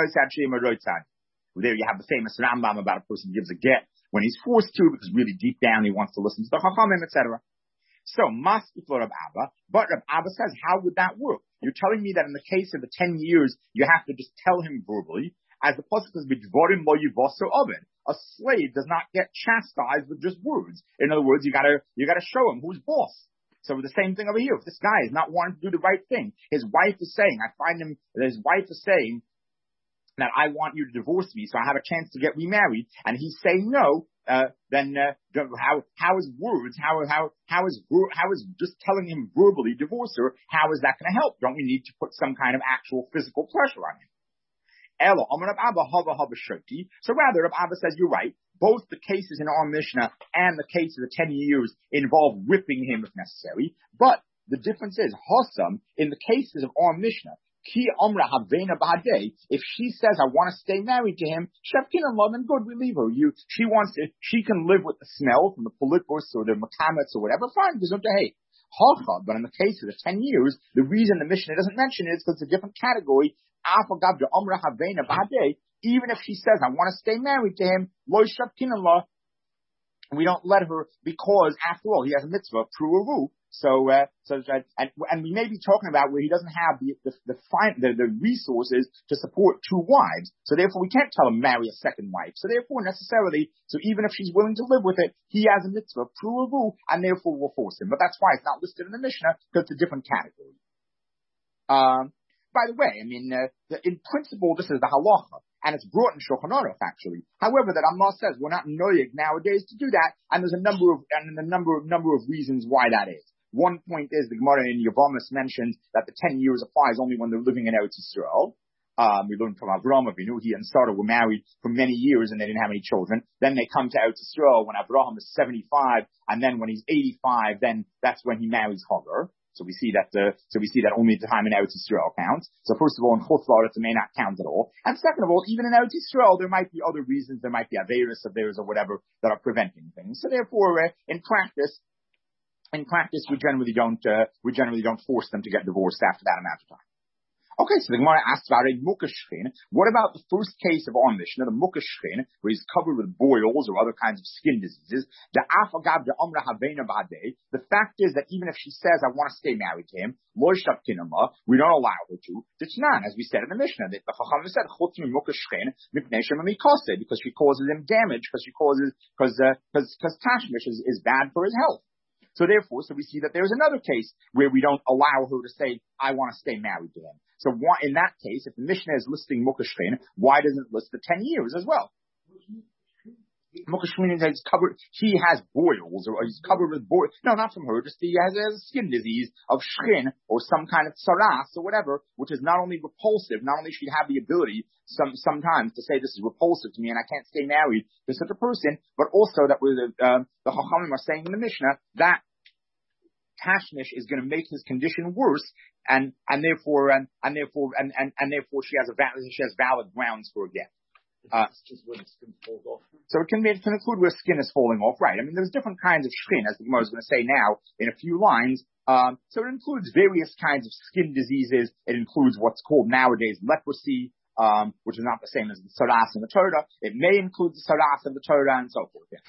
S1: you have the famous Rambam about a person gives a get when he's forced to because really deep down he wants to listen to the Chachamim, et cetera. So, Maski for Rav Abba, but Rav Abba says, how would that work? You're telling me that in the case of the ten years, you have to just tell him verbally, as the pasuk says, "B'dvarim lo yivaser oven." A slave does not get chastised with just words. In other words, you gotta you gotta show him who's boss. So the same thing over here. If this guy is not wanting to do the right thing, his wife is saying, I find him, his wife is saying that I want you to divorce me so I have a chance to get remarried, and he's saying no, uh, then uh, how how is words, how how how is how is just telling him verbally divorce her, how is that going to help? Don't we need to put some kind of actual physical pressure on him? So rather, Rav Abba says, you're right. Both the cases in our Mishnah and the case of the ten years involve whipping him if necessary. But the difference is, Hossam, in the cases of our Mishnah, Ki Amra Havena Ba'adei, if she says, I want to stay married to him, Shevkin and love, and good, we leave her. You, she wants to, she can live with the smell from the polipus or the makametz or whatever, fine, there's no to hate. Hacha, but in the case of the ten years, the reason the Mishnah doesn't mention it is because it's a different category. Even if she says, I want to stay married to him, we don't let her because, after all, he has a mitzvah, pruaru. So, uh, so, and, and we may be talking about where he doesn't have the, the, the, the, the resources to support two wives. So therefore we can't tell him marry a second wife. So therefore necessarily, so even if she's willing to live with it, he has a mitzvah, pruaru, and therefore we'll force him. But that's why it's not listed in the Mishnah, because it's a different category. Um, By the way, I mean, uh, the, in principle, this is the halacha, and it's brought in Shulchan Aruch, actually. However, that Ammar says we're not noyeg nowadays to do that, and there's a number of and a number of number of reasons why that is. One point is the Gemara in Yevamis mentions that the ten years applies only when they're living in Eretz Yisrael. Um, we learned from Avraham Avinu, he and Sarah were married for many years and they didn't have any children. Then they come to Eretz Yisrael when Avraham is seventy-five, and then when he's eighty-five, then that's when he marries Hagar. So we see that the, so we see that only the time in Eretz Yisrael counts. So first of all, in Chutz La'aretz it may not count at all. And second of all, even in Eretz Yisrael, there might be other reasons. There might be Averis of theirs or whatever that are preventing things. So therefore, uh, in practice, in practice, we generally don't, uh, we generally don't force them to get divorced after that amount of time. Okay, so the Gemara asks about a mukashchin. What about the first case of our Mishnah, the mukashchin, where he's covered with boils or other kinds of skin diseases? The afagav de amra havena ba'adei. The fact is that even if she says, I want to stay married to him, lo shavkinama, we don't allow her to. Dichnan, as we said in the Mishnah, the Chacham said, chutz mi mukashchin, mipnei shemamikase, because she causes him damage, because she causes, because, uh, because, because tashmish is, is bad for his health. So therefore, so we see that there's another case where we don't allow her to say, I want to stay married to him. So why, in that case, if the Mishnah is listing Mukashrin, why doesn't it list the ten years as well? Mukashrin is covered, he has boils, or he's covered with boils. No, not from her, just he has a skin disease of shrin, or some kind of tsaras, or whatever, which is not only repulsive, not only should he have the ability some sometimes to say this is repulsive to me and I can't stay married to such a person, but also that we're the, um, the Chachamim are saying in the Mishnah that tashmish is going to make his condition worse, and and therefore and and therefore and and, and therefore she has a valid she has valid grounds for a get. Uh,
S2: just when the skin falls off.
S1: So it can be, it can include where skin is falling off, right? I mean, there's different kinds of skin, as the Gemara is going to say now in a few lines. Um, so it includes various kinds of skin diseases. It includes what's called nowadays leprosy, um, which is not the same as the saras in the Torah. It may include the saras in the Torah and so forth. Yeah.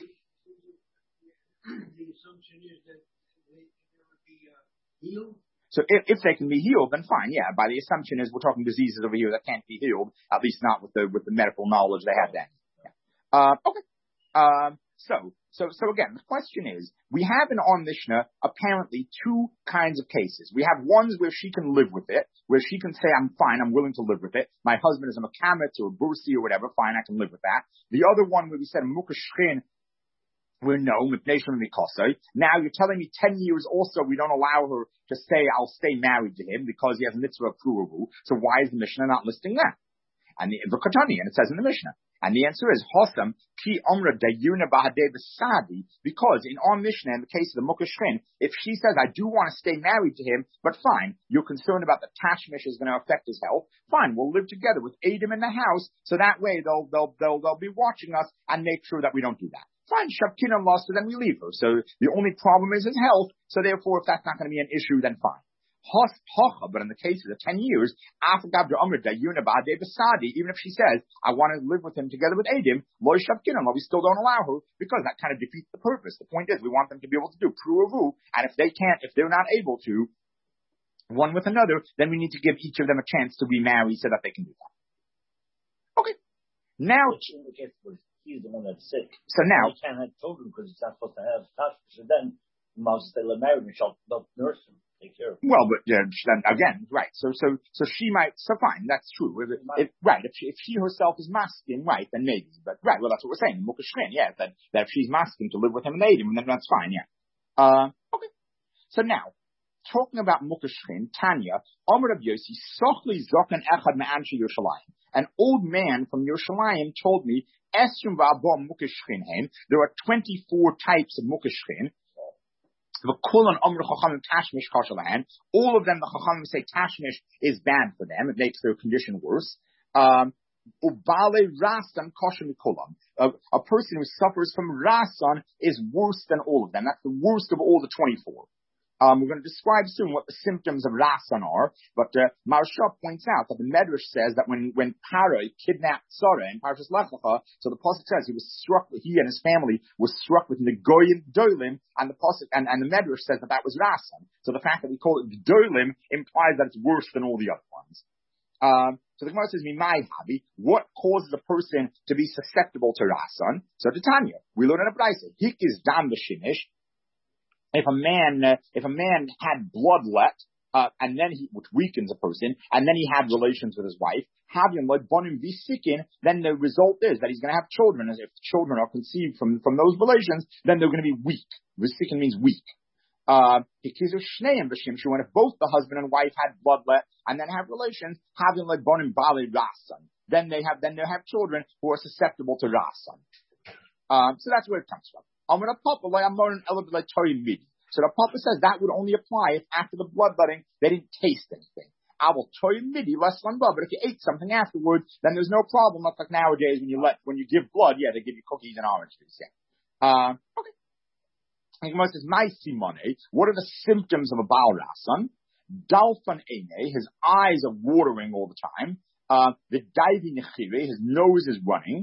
S3: The assumption is that they can never be uh, healed.
S1: So if, if they can be healed, then fine, yeah. By the assumption is we're talking diseases over here that can't be healed, at least not with the with the medical knowledge they had then. Yeah. Uh, okay. Um, So, so, so again, the question is, we have in our Mishnah apparently two kinds of cases. We have ones where she can live with it, where she can say, I'm fine, I'm willing to live with it. My husband is a mekamet or a bursi or whatever, fine, I can live with that. The other one where we said, mukashchin, we're no, now you're telling me ten years also we don't allow her to say, I'll stay married to him because he has a mitzvah of pruavu. So why is the Mishnah not listing that? And the, and it says in the Mishnah. And the answer is Hosam ki omra dayuna bahadeh b'sadi, because in our Mishnah, in the case of the mukashrin, if she says I do want to stay married to him, but fine, you're concerned about the tashmish is going to affect his health. Fine, we'll live together with Adam in the house, so that way they'll they'll they'll they'll be watching us and make sure that we don't do that. Fine, shabkina lost, so then we leave her. So the only problem is his health. So therefore, if that's not going to be an issue, then fine. But in the case of the ten years, even if she says, I want to live with him together with Adam, we still don't allow her because that kind of defeats the purpose. The point is we want them to be able to do pruavu, and if they can't, if they're not able to, one with another, then we need to give each of them a chance to remarry so that they can do that. Okay. Now,
S2: he's the one that's sick.
S1: So now,
S2: he can't have children because he's not supposed to have touch. So then, he must still marry him, she'll nurse him. Take care of him.
S1: Well, but uh, then again, right? So, so, so she might. So fine, that's true. If, if, right? If she, if she herself is masking, right? Then maybe. But right, well, that's what we're saying. Mukashrin, yeah. That that if she's masking to live with him and aid him, then that's fine. Yeah. Uh, okay. So now, talking about Mukashrin, Tanya, Amr of Yossi, Sochli Zokan Echad Me'anshi Yerushalayim. An old man from Yerushalayim told me, Esrim Va'abom Mukashrin Hen. There are twenty-four types of Mukashrin. All of them, the Chachamim say tashmish is bad for them. It makes their condition worse. Um, a, a person who suffers from rasan is worse than all of them. That's the worst of all the twenty-four. Um, we're going to describe soon what the symptoms of rasan are, but uh, Maharsha points out that the Medrash says that when when Paro kidnapped Sarah in Parshas Lech Lecha, so the pasuk says he was struck, he and his family was struck with Negoyim Dolim, and the pasuk and, and the Medrash says that that was rasan. So the fact that we call it Dolim implies that it's worse than all the other ones. Um, so the Gemara says, "Mimai habi." What causes a person to be susceptible to rasan? So Tanya, we learn in a brayso, hik is dam b'shimish. If a man, uh, if a man had bloodlet, uh, and then he, which weakens a person, and then he had relations with his wife, having like bonim visikin, then the result is that he's going to have children. As if children are conceived from from those relations, then they're going to be weak. Visikin means weak. Uh, when if both the husband and wife had bloodlet and then have relations, having like bonim bali rasan, then they have then they have children who are susceptible to rasan. Uh, so that's where it comes from. So the Papa says that would only apply if after the bloodletting they didn't taste anything. I will toy midi less than blood, but if you ate something afterwards, then there's no problem. Not like nowadays when you let when you give blood, yeah, they give you cookies and orange juice. Yeah. Uh, okay. And Gemara says, "My simone, what are the symptoms of a baal rasan? Dalfan ene, his eyes are watering all the time. Uh, the diving nechire, his nose is running.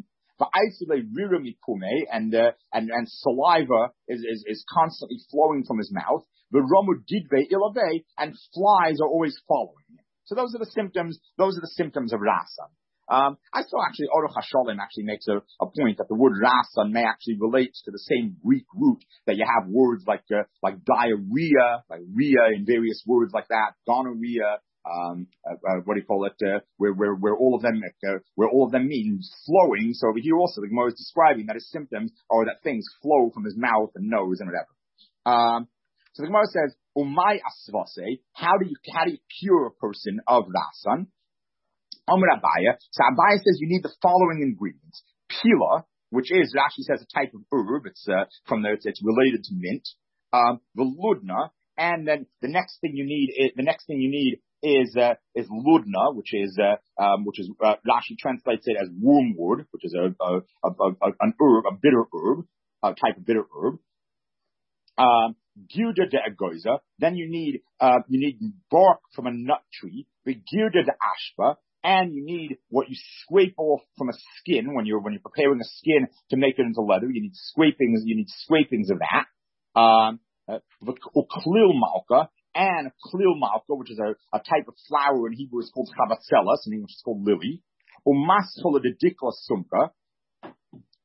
S1: And, uh, and, and saliva is, is, is constantly flowing from his mouth. The romu didve ilave, and flies are always following him. So those are the symptoms, those are the symptoms of rasan. Um, I saw actually, Aruch HaSholem actually makes a, a point that the word rasan may actually relate to the same Greek root that you have words like, uh, like diarrhea, like rhea in various words like that, gonorrhea, Um, uh, uh, what do you call it? Uh, where, where, where all of them, uh, where all of them mean flowing. So over here also, the Gemara is describing that his symptoms are that things flow from his mouth and nose and whatever. Um, so the Gemara says, "Umay asvase." How do you how do you cure a person of rasan? Amar Abaya. So Abaya says you need the following ingredients: pila, which is Rashi says a type of herb. It's uh, from the it's, it's related to mint. Um, the ludna, and then the next thing you need is the next thing you need. is uh, is ludna, which is uh, um, which is uh, Rashi translates it as wormwood, which is a, a, a, a an herb, a bitter herb, a type of bitter herb. Um, Gilda de agoza. Then you need uh, you need bark from a nut tree. The Gilda de ashba, and you need what you scrape off from a skin when you're when you're preparing a skin to make it into leather. You need scrapings. You need scrapings of that. Um, uh, the uklil malka. And klil malka, which is a, a type of flower in Hebrew is called chavatzelas, in English it's called lily. Umaschola de dikla sumka.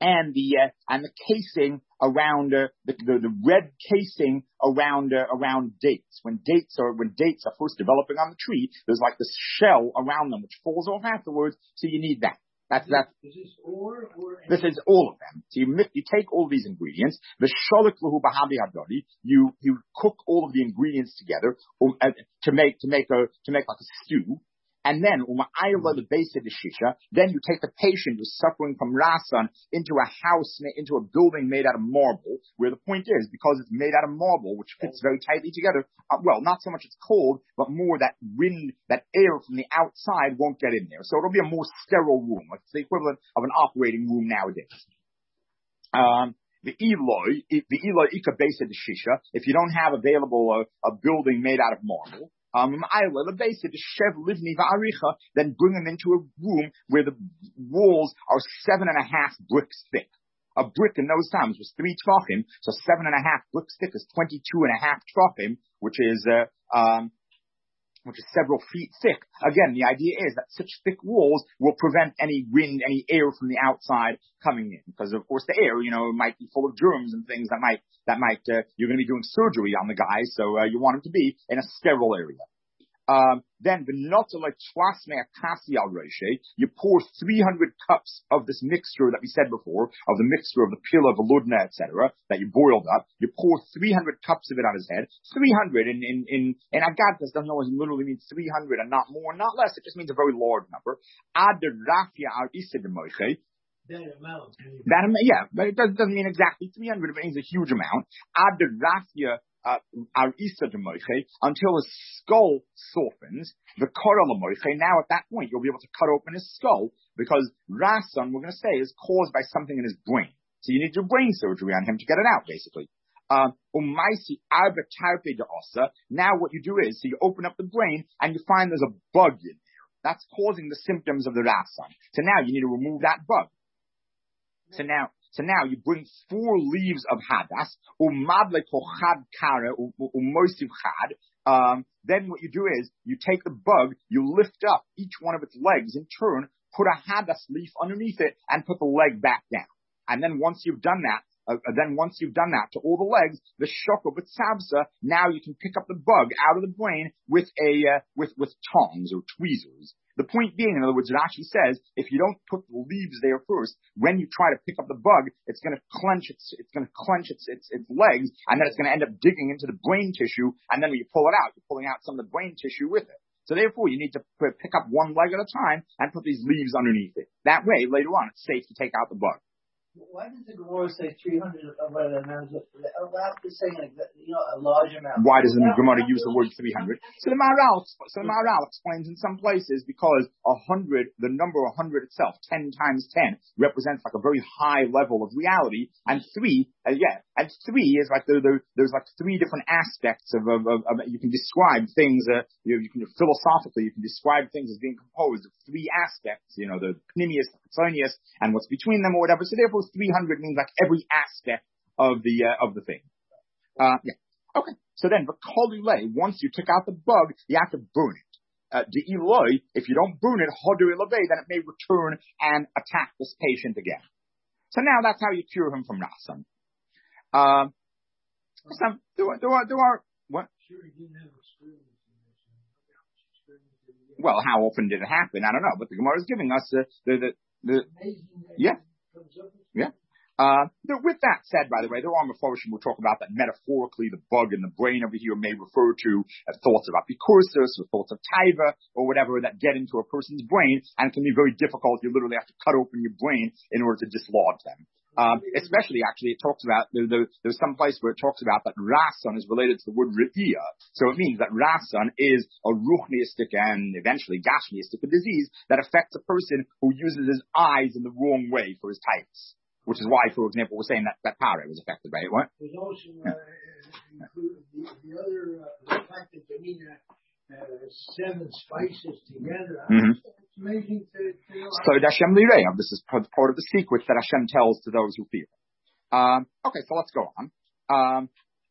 S1: and the uh, and the casing around uh, the, the the red casing around uh, around dates. When dates are when dates are first developing on the tree, there's like this shell around them which falls off afterwards. So you need that. That's that.
S3: Is this or or?
S1: This is all of them. So you you take all these ingredients. The sholik lahu b'hadi hadari. You you cook all of the ingredients together um, uh, to make to make a to make like a stew. And then, uma'ayla the base of the shisha, then you take the patient who's suffering from rasan into a house, into a building made out of marble, where the point is, because it's made out of marble, which fits very tightly together, uh, well, not so much it's cold, but more that wind, that air from the outside won't get in there. So it'll be a more sterile room. Like it's the equivalent of an operating room nowadays. Um, The Eloi, the Eloi Ika base of the shisha, if you don't have available a, a building made out of marble, um, the base of the shev livni va'aricha, then bring them into a room where the walls are seven and a half bricks thick. A brick in those times was three tefachim, so seven and a half bricks thick is twenty-two and a half tefachim, which is, uh, um, which is several feet thick. Again, the idea is that such thick walls will prevent any wind, any air from the outside coming in. Because of course the air, you know, might be full of germs and things that might, that might, uh, you're going to be doing surgery on the guy, so uh, you want him to be in a sterile area. Um, then, you pour three hundred cups of this mixture that we said before, of the mixture of the pila, veludna, et cetera, that you boiled up. You pour three hundred cups of it on his head. three hundred in, in, in, in Agadas doesn't always literally mean three hundred and not more, not less. It just means a very large number. Ad rafia al isid
S3: That amount.
S1: That amount, yeah, but it doesn't, doesn't mean exactly three hundred, but it means a huge amount. Ad rafia our Isa Demoiche, until his skull softens, the Koralamoiche. Now at that point, you'll be able to cut open his skull, because Rasan, we're going to say, is caused by something in his brain. So you need to do brain surgery on him to get it out, basically. Um, now what you do is, so you open up the brain, and you find there's a bug in there. That's causing the symptoms of the Rasan. So now you need to remove that bug. So now, So now you bring four leaves of hadas, umadle kochad kare, umosiv chad. Um, then what you do is you take the bug, you lift up each one of its legs in turn, put a hadas leaf underneath it, and put the leg back down. And then once you've done that, uh, then once you've done that to all the legs, the shoko b'tzabsa, now you can pick up the bug out of the brain with a uh, with with tongs or tweezers. The point being, in other words, it actually says, if you don't put the leaves there first, when you try to pick up the bug, it's going to clench its, it's going to clench its, its, its legs, and then it's going to end up digging into the brain tissue, and then when you pull it out, you're pulling out some of the brain tissue with it. So therefore, you need to p- pick up one leg at a time and put these leaves underneath it. That way, later on, it's safe to take out the bug.
S3: Why does the Gemara say three hundred of what amounts of, after saying like that, you know, a large amount?
S1: Why doesn't the Gemara use the word three hundred? So the Maharal, so the Maharal explains in some places because a hundred, the number a hundred itself, ten times ten, represents like a very high level of reality, and three, uh, yeah, and three is like there, there, there's like three different aspects of, of, of, of you can describe things, uh, you, you can philosophically, you can describe things as being composed of three aspects, you know, the pnimius, the quitzonius, and what's between them or whatever. So therefore, three hundred means like every aspect of the uh, of the thing. Uh, yeah. Okay. So then, but kolilei, once you took out the bug, you have to burn it. Uh, the Eloi, if you don't burn it, hodu ilabei, then it may return and attack this patient again. So now that's how you cure him from rasan. Um, some there are there are, there are what? Well, how often did it happen? I don't know, but the Gemara is giving us uh, the the the yeah. Yeah. Uh, with that said, by the way, there are Meforshim who talk about that metaphorically the bug in the brain over here may refer to uh, thoughts of apikursus or thoughts of taiva or whatever that get into a person's brain, and it can be very difficult. You literally have to cut open your brain in order to dislodge them. Um, especially, actually, it talks about, there, there, there's some place where it talks about that rasan is related to the word re'iyah. So it means that rasan is a ruchniistic and eventually gashmiistic disease that affects a person who uses his eyes in the wrong way for his types. Which is why, for example, we're saying that, that Pare was affected by it, what?
S3: There's also, uh, yeah. the, the other, uh, the fact that they need uh, uh, seven spices together.
S1: Mm-hmm.
S3: It's amazing to, to know.
S1: So Hashem Lireyav, this is part of the secret that Hashem tells to those who fear. Um, okay, so let's go on. Um,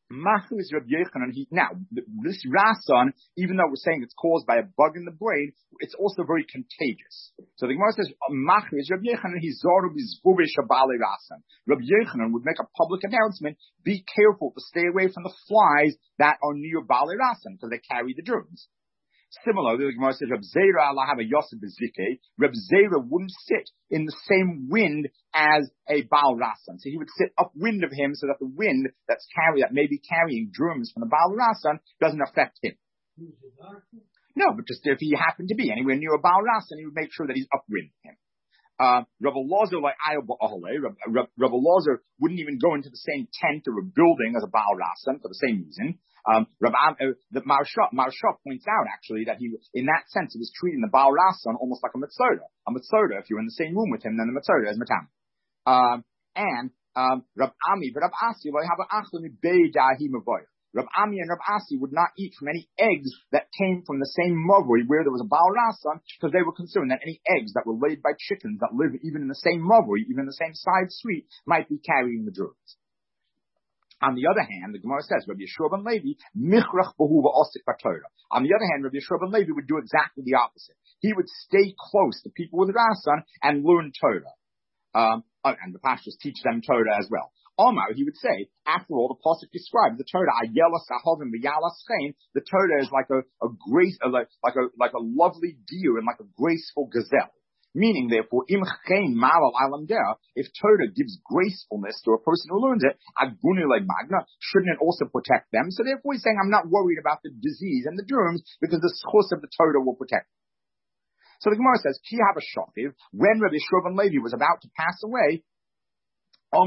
S1: Machu is Rabbi Yochanan. He, now, this rasan, even though we're saying it's caused by a bug in the brain, it's also very contagious. So the Gemara says, Machu is Rabbi Yochanan. He's Zoru b'zvuvish abali rasan. Rabbi Yochanan would make a public announcement: be careful to stay away from the flies that are near bali rasan because they carry the germs. Similarly, the Gemara says, Reb Zera Allah have a Yosef Bezike. Reb Zera wouldn't sit in the same wind as a Baal Rasan. So he would sit upwind of him so that the wind that's carry, that may be carrying germs from the Baal Rasan doesn't affect him. No, but just if he happened to be anywhere near a Baal Rasan, he would make sure that he's upwind of him. Uh, Rabbi Elazar, like Rabbi Elazar wouldn't even go into the same tent or a building as a Baal Rasan for the same reason. Um, Rabbi, uh, the Maharsha, Maharsha points out actually that he, in that sense, he was treating the Baal Rasan almost like a Mitzvah. A Mitzvah, if you're in the same room with him, then the Mitzvah is Matam. Um, and, um, Rab Ami, but Rab Asi, well, have an achlami beidahi mavoy. Rab Ami and Rab Asi would not eat from any eggs that came from the same mavoi where there was a Baal Rasan, because they were concerned that any eggs that were laid by chickens that live even in the same mavoi, even in the same side street, might be carrying the germs. On the other hand, the Gemara says, Rabbi Yeshua ben Levi, michrach behu v'osik b'Torah. On the other hand, Rabbi Yeshua ben Levi would do exactly the opposite. He would stay close to people with Rasan and learn Torah. Um, and the pastors teach them Torah as well. Omar, he would say, after all, the pasuk describes the Torah, ayela sahovim v'yala schein. The Torah is like a, a grace, a, like, like a, like a lovely deer and like a graceful gazelle. Meaning, therefore, im chein malal alam dera, if Torah gives gracefulness to a person who learns it, aguni le magna, shouldn't it also protect them? So therefore, he's saying, I'm not worried about the disease and the germs because the schus of the Torah will protect them. So the Gemara says, Ki hava shachiv, when Rabbi Yeshua ben Levi was about to pass away, so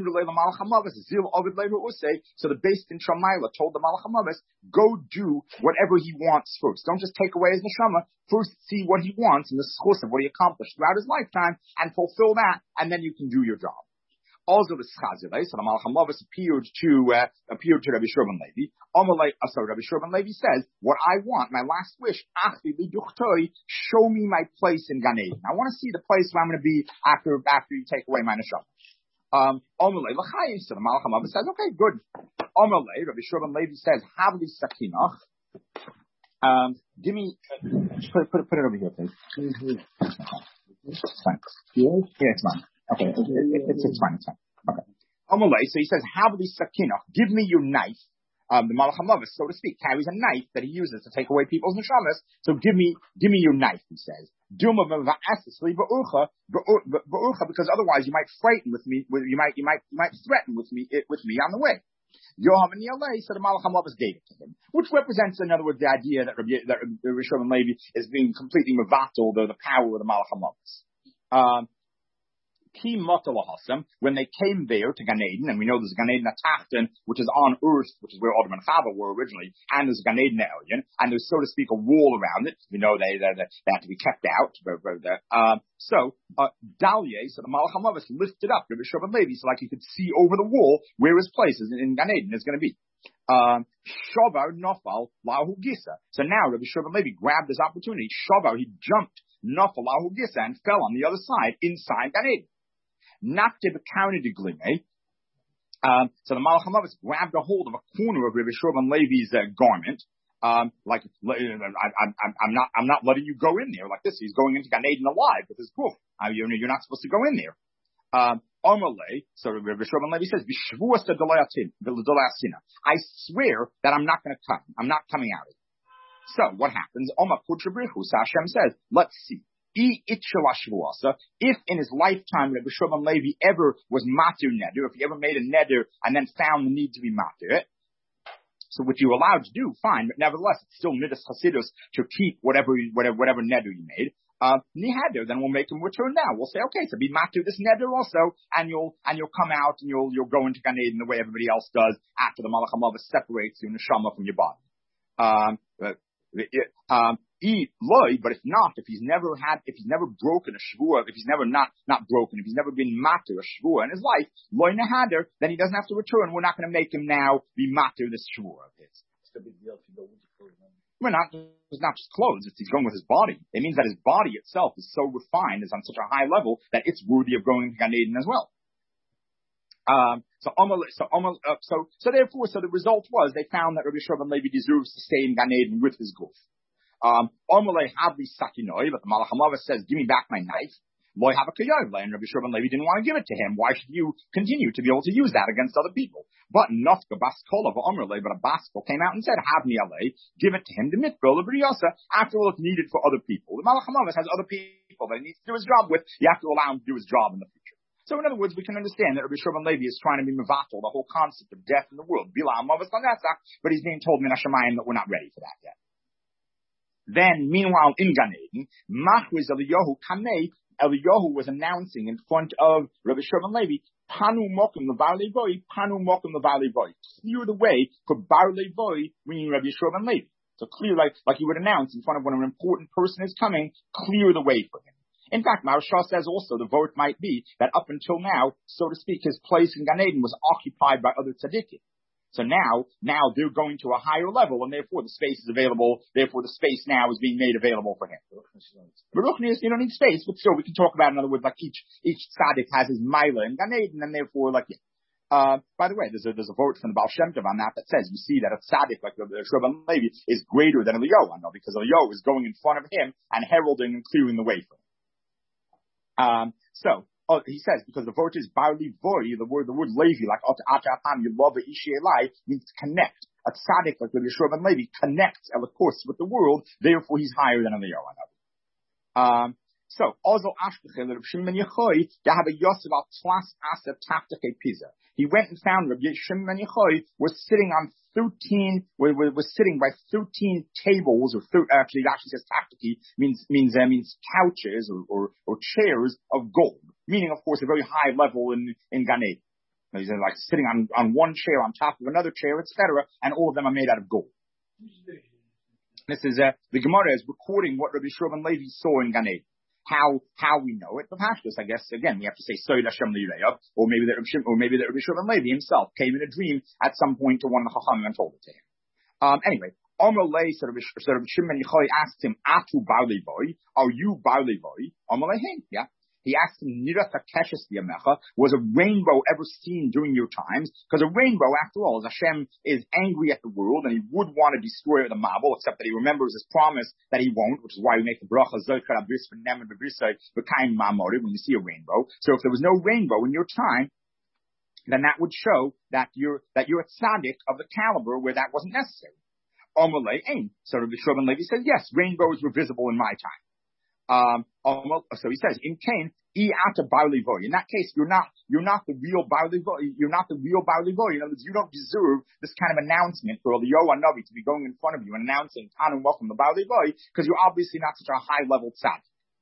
S1: the Beis Din Shamayla told the Malach HaMavis, go do whatever he wants first. Don't just take away his neshama. First see what he wants and the schus of what he accomplished throughout his lifetime and fulfill that, and then you can do your job. Also the Schazilei, so the Malach HaMavis appeared to, uh, appeared to Rabbi Yeshua ben Levi. Amalei, uh, so Rabbi Yeshua ben Levi says, what I want, my last wish, show me my place in Gan Eden. I want to see the place where I'm going to be after, after you take away my neshama. Um, Omelei l'chayim. So the Malach HaMavis says, okay, good. Omelei, Rabbi Yeshua ben Levi says, havli sakinach. Um, give me, put, put, put it over here, please. Mm-hmm. It's fine. Yeah, it's fine. Okay, it, it, it's, it's fine, it's fine. Okay. Omelei, so he says, havli sakinach. Give me your knife. Um, the Malach HaMavis, so to speak, carries a knife that he uses to take away people's neshamas. So give me, give me your knife, he says. Duma because otherwise you might frighten with me, you might, you might, you might threaten with me, with me on the way. Yohav and Yalei, so the Malach HaMavis gave it to him, which represents, in other words, the idea that Rabbi, that Rabbi Yeshua ben Levi is being completely mevatel, the, the power of the Malach HaMavis. Um, when they came there to Gan Eden, and we know there's Gan Eden Atachton, which is on earth, which is where Adam and Chava were originally, and there's Gan Eden Elyon, and there's, so to speak, a wall around it. We know they they, they have to be kept out. Um, so, uh, Dalye, so the Malach HaMavis lifted up Rabbi Yeshua ben Levi, so like you could see over the wall where his place is in Gan Eden is going to be. Um, Shovar Nofal Lahu Gisa. So now Rabbi Yeshua ben Levi grabbed this opportunity. Shovar, he jumped Nofal Lahu Gisa and fell on the other side inside Gan Eden. Nakte b'kauni de glime. Um, so the Malach HaMavis grabbed a hold of a corner of Rabbi Yeshua ben Levi's uh, garment. Um, like, I, I, I'm not, I'm not letting you go in there like this. He's going into Gan Eden alive with his proof. Uh, you're, you're not supposed to go in there. Um, Omerle, so Rabbi Yeshua ben Levi says, I swear that I'm not going to come. I'm not coming out of it. So what happens? Omar Putrabrichu, so Hashem says, let's see. If in his lifetime Rabbi Yeshua ben Levi ever was matir neder, if he ever made a neder and then found the need to be matir, so what you're allowed to do, fine, but nevertheless, it's still midas chasidus to keep whatever whatever whatever neder you made. Uh, niheder, then we'll make him return now. We'll say, okay, so be matir this neder also, and you'll and you'll come out and you'll you'll go into Gan Eden the way everybody else does after the Malach HaMavis separates your neshama from your body. Um, but, it, um, Loy, but if not, if he's never had, if he's never broken a shvua, if he's never not, not broken, if he's never been matir a shvua in his life, loy nehader, then he doesn't have to return. We're not going to make him now be matir this shvua of his. It's a big deal if you go with your clothes. We're not, it's not just clothes, it's he's going with his body. It means that his body itself is so refined, is on such a high level, that it's worthy of going to Gan Eden as well. Um, So, so, uh, so, so therefore, so the result was they found that Rabbi Shimon Levi deserves to stay in Gan Eden with his goof. Um, Amalei Havli Sakinoi, but the Malach HaMavet says, give me back my knife. Loy have a kayav, and Rabbi Shimon Levi didn't want to give it to him. Why should you continue to be able to use that against other people? But Nafka Baskola of Amrle, but a Baskol came out and said, have me alay, give it to him, the mitbro, the Briyosa, after all it's needed for other people. The Malach HaMavet has other people that he needs to do his job with. You have to allow him to do his job in the future. So in other words, we can understand that Rabbi Shimon Levi is trying to be mevatel, the whole concept of death in the world. Bila Amavis Lanatzach, but he's being told Min HaShamayim that we're not ready for that yet. Then, meanwhile, in Gan Eden, Machriz Eliyahu Kamei, Eliyahu was announcing in front of Rabbi Shimon Levi, Panu Mokim Levar Levoi, Panu Mokim Levar Levoi. Clear the way for Bar Levoi, meaning Rabbi Shimon Levi. So clear, like, like he would announce in front of when an important person is coming, clear the way for him. In fact, Maharsha says also the vote might be that up until now, so to speak, his place in Gan Eden was occupied by other tzaddikim. So now, now they're going to a higher level, and therefore the space is available. Therefore, the space now is being made available for him. Baruchnius, you don't need space, but still, we can talk about it. In other words, like each each tzaddik has his mila in Gan Eden, and therefore, like yeah. Uh, by the way, there's a there's a vote from the Baal Shem Tov on that that says you see that a tzaddik like the Shimon Levi is greater than Eliyahu, because Eliyahu is going in front of him and heralding and clearing the way for him. Um, so, oh, he says, because the word is barley voy, the word, the word Levi, like, Atapam, you love Ishi Elai, means to connect. A tzaddik, like Rabbi Shimon Levi, connects, of course, with the world, therefore he's higher than Eliyahu. Um, so, also, Ashkechel, Rabbi Shimon Yechoy, they have a Yosef al Tlas Asa Taftake Pisa. He went and found Rabbi Shimon Yechoy was sitting on thirteen, was, was sitting by thirteen tables, or thir- actually, it actually says taftaki, means, means, uh, means couches or, or, or chairs of gold. Meaning, of course, a very high level in, in Gan Eden. He's like sitting on, on one chair on top of another chair, et cetera, and all of them are made out of gold. This is, uh, the Gemara is recording what Rabbi Shimon Levi saw in Gan Eden. How, how we know it, but Pashtus, I guess, again, we have to say, Soy Hashem Le'Yuleyav, or maybe that Rabbi, or maybe that Rabbi Shimon Levi himself came in a dream at some point to one of the Chachamim and told it to him. Um, anyway, Amar Lei, so Rabbi Shimon Yechoy asked him, Atu Bar Levoy, are you Bar Levoy? Amar Lei, yeah. He asked him, Nira Takeshes Yamecha, was a rainbow ever seen during your times? Because a rainbow, after all, is Hashem is angry at the world and he would want to destroy the Mabul, except that he remembers his promise that he won't, which is why we make the bracha Zochar Abris V'nem and B'brisay V'kaim Ma'amori when you see a rainbow. So if there was no rainbow in your time, then that would show that you're, that you're a tzaddik of the caliber where that wasn't necessary. Omalei Ein. So Rabbi Shimon Levi says, yes, rainbows were visible in my time. Um, so he says, in Cain, in that case, you're not, you're not the real Barlivoy, you're not the real Barlivoy. In other words, you don't deserve this kind of announcement for the Yohan Navi to be going in front of you and announcing Tanu welcome the Barlivoy, because you're obviously not such a high level tzaddik.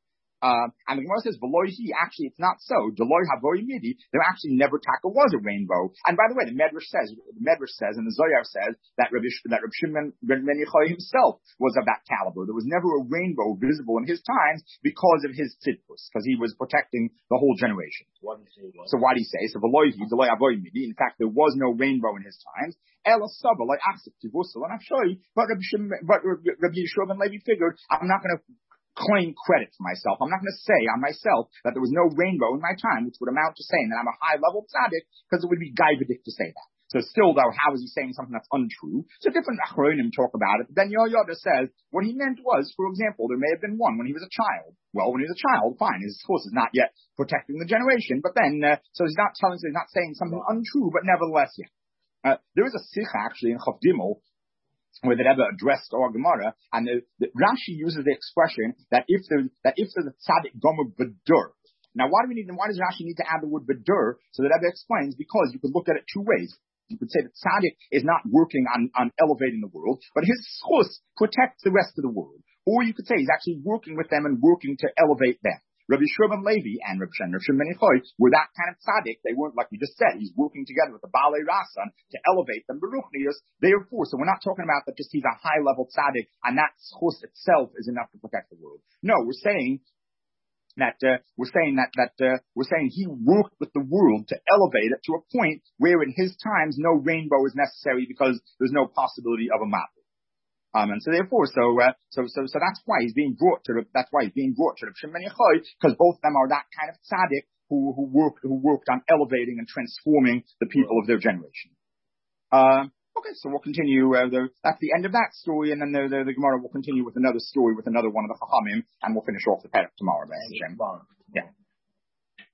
S1: Um, and the Gemara says, Veloihi, actually, it's not so. Deloy Havoi Midi, there actually never taka was a rainbow. And by the way, the Medrash says, the Medrash says, and the Zohar says, that Rabbi, that Rabbi Shimon ben Yechoy himself was of that caliber. There was never a rainbow visible in his times because of his tzidkus, because he was protecting the whole generation.
S2: What did he say?
S1: So what did he say? So Veloihi, Deloy Havoi Midi, in fact, there was no rainbow in his times. Ela Saba, like Achsik Tivusel, and I'm sure, but Rabbi Shimon, but Rabbi Yeshua ben Levi figured, I'm not going to claim credit for myself. I'm not going to say on myself that there was no rainbow in my time, which would amount to saying that I'm a high-level tzaddik, because it would be gaivadik to say that. So still, though, how is he saying something that's untrue? So different achronim talk about it. But then Yoda says what he meant was, for example, there may have been one when he was a child. Well, when he was a child, fine. His horse is not yet protecting the generation. But then, uh, so he's not telling, so he's not saying something untrue, but nevertheless, yeah. Uh, there is a sikha actually in Chav Gimel, where the Rebbe addressed our Gemara, and the, the, Rashi uses the expression that if there, that if there's a tzaddik gomer b'dur. Now, why do we need? Why does Rashi need to add the word b'dur? So the Rebbe explains, because you could look at it two ways. You could say that tzaddik is not working on, on elevating the world, but his schus protects the rest of the world. Or you could say he's actually working with them and working to elevate them. Rabbi Shimon Levi and Rabbi Shimon Yechoy were that kind of tzaddik. They weren't, like we just said, he's working together with the Balei Rasan to elevate them. Baruchnius, therefore, so we're not talking about that just he's a high level tzaddik and that schus itself is enough to protect the world. No, we're saying that, uh, we're saying that, that, uh, we're saying he worked with the world to elevate it to a point where in his times no rainbow is necessary because there's no possibility of a map. Um, and so therefore, so, uh, so, so, so that's why he's being brought to the, that's why he's being brought to the Shimon Yechoy, because both of them are that kind of tzaddik who, who worked, who worked on elevating and transforming the people of their generation. Uh, okay, so we'll continue, uh, the, that's the end of that story, and then the, the, the Gemara will continue with another story with another one of the Chachamim, and we'll finish off the parak tomorrow, Hashem. Yeah.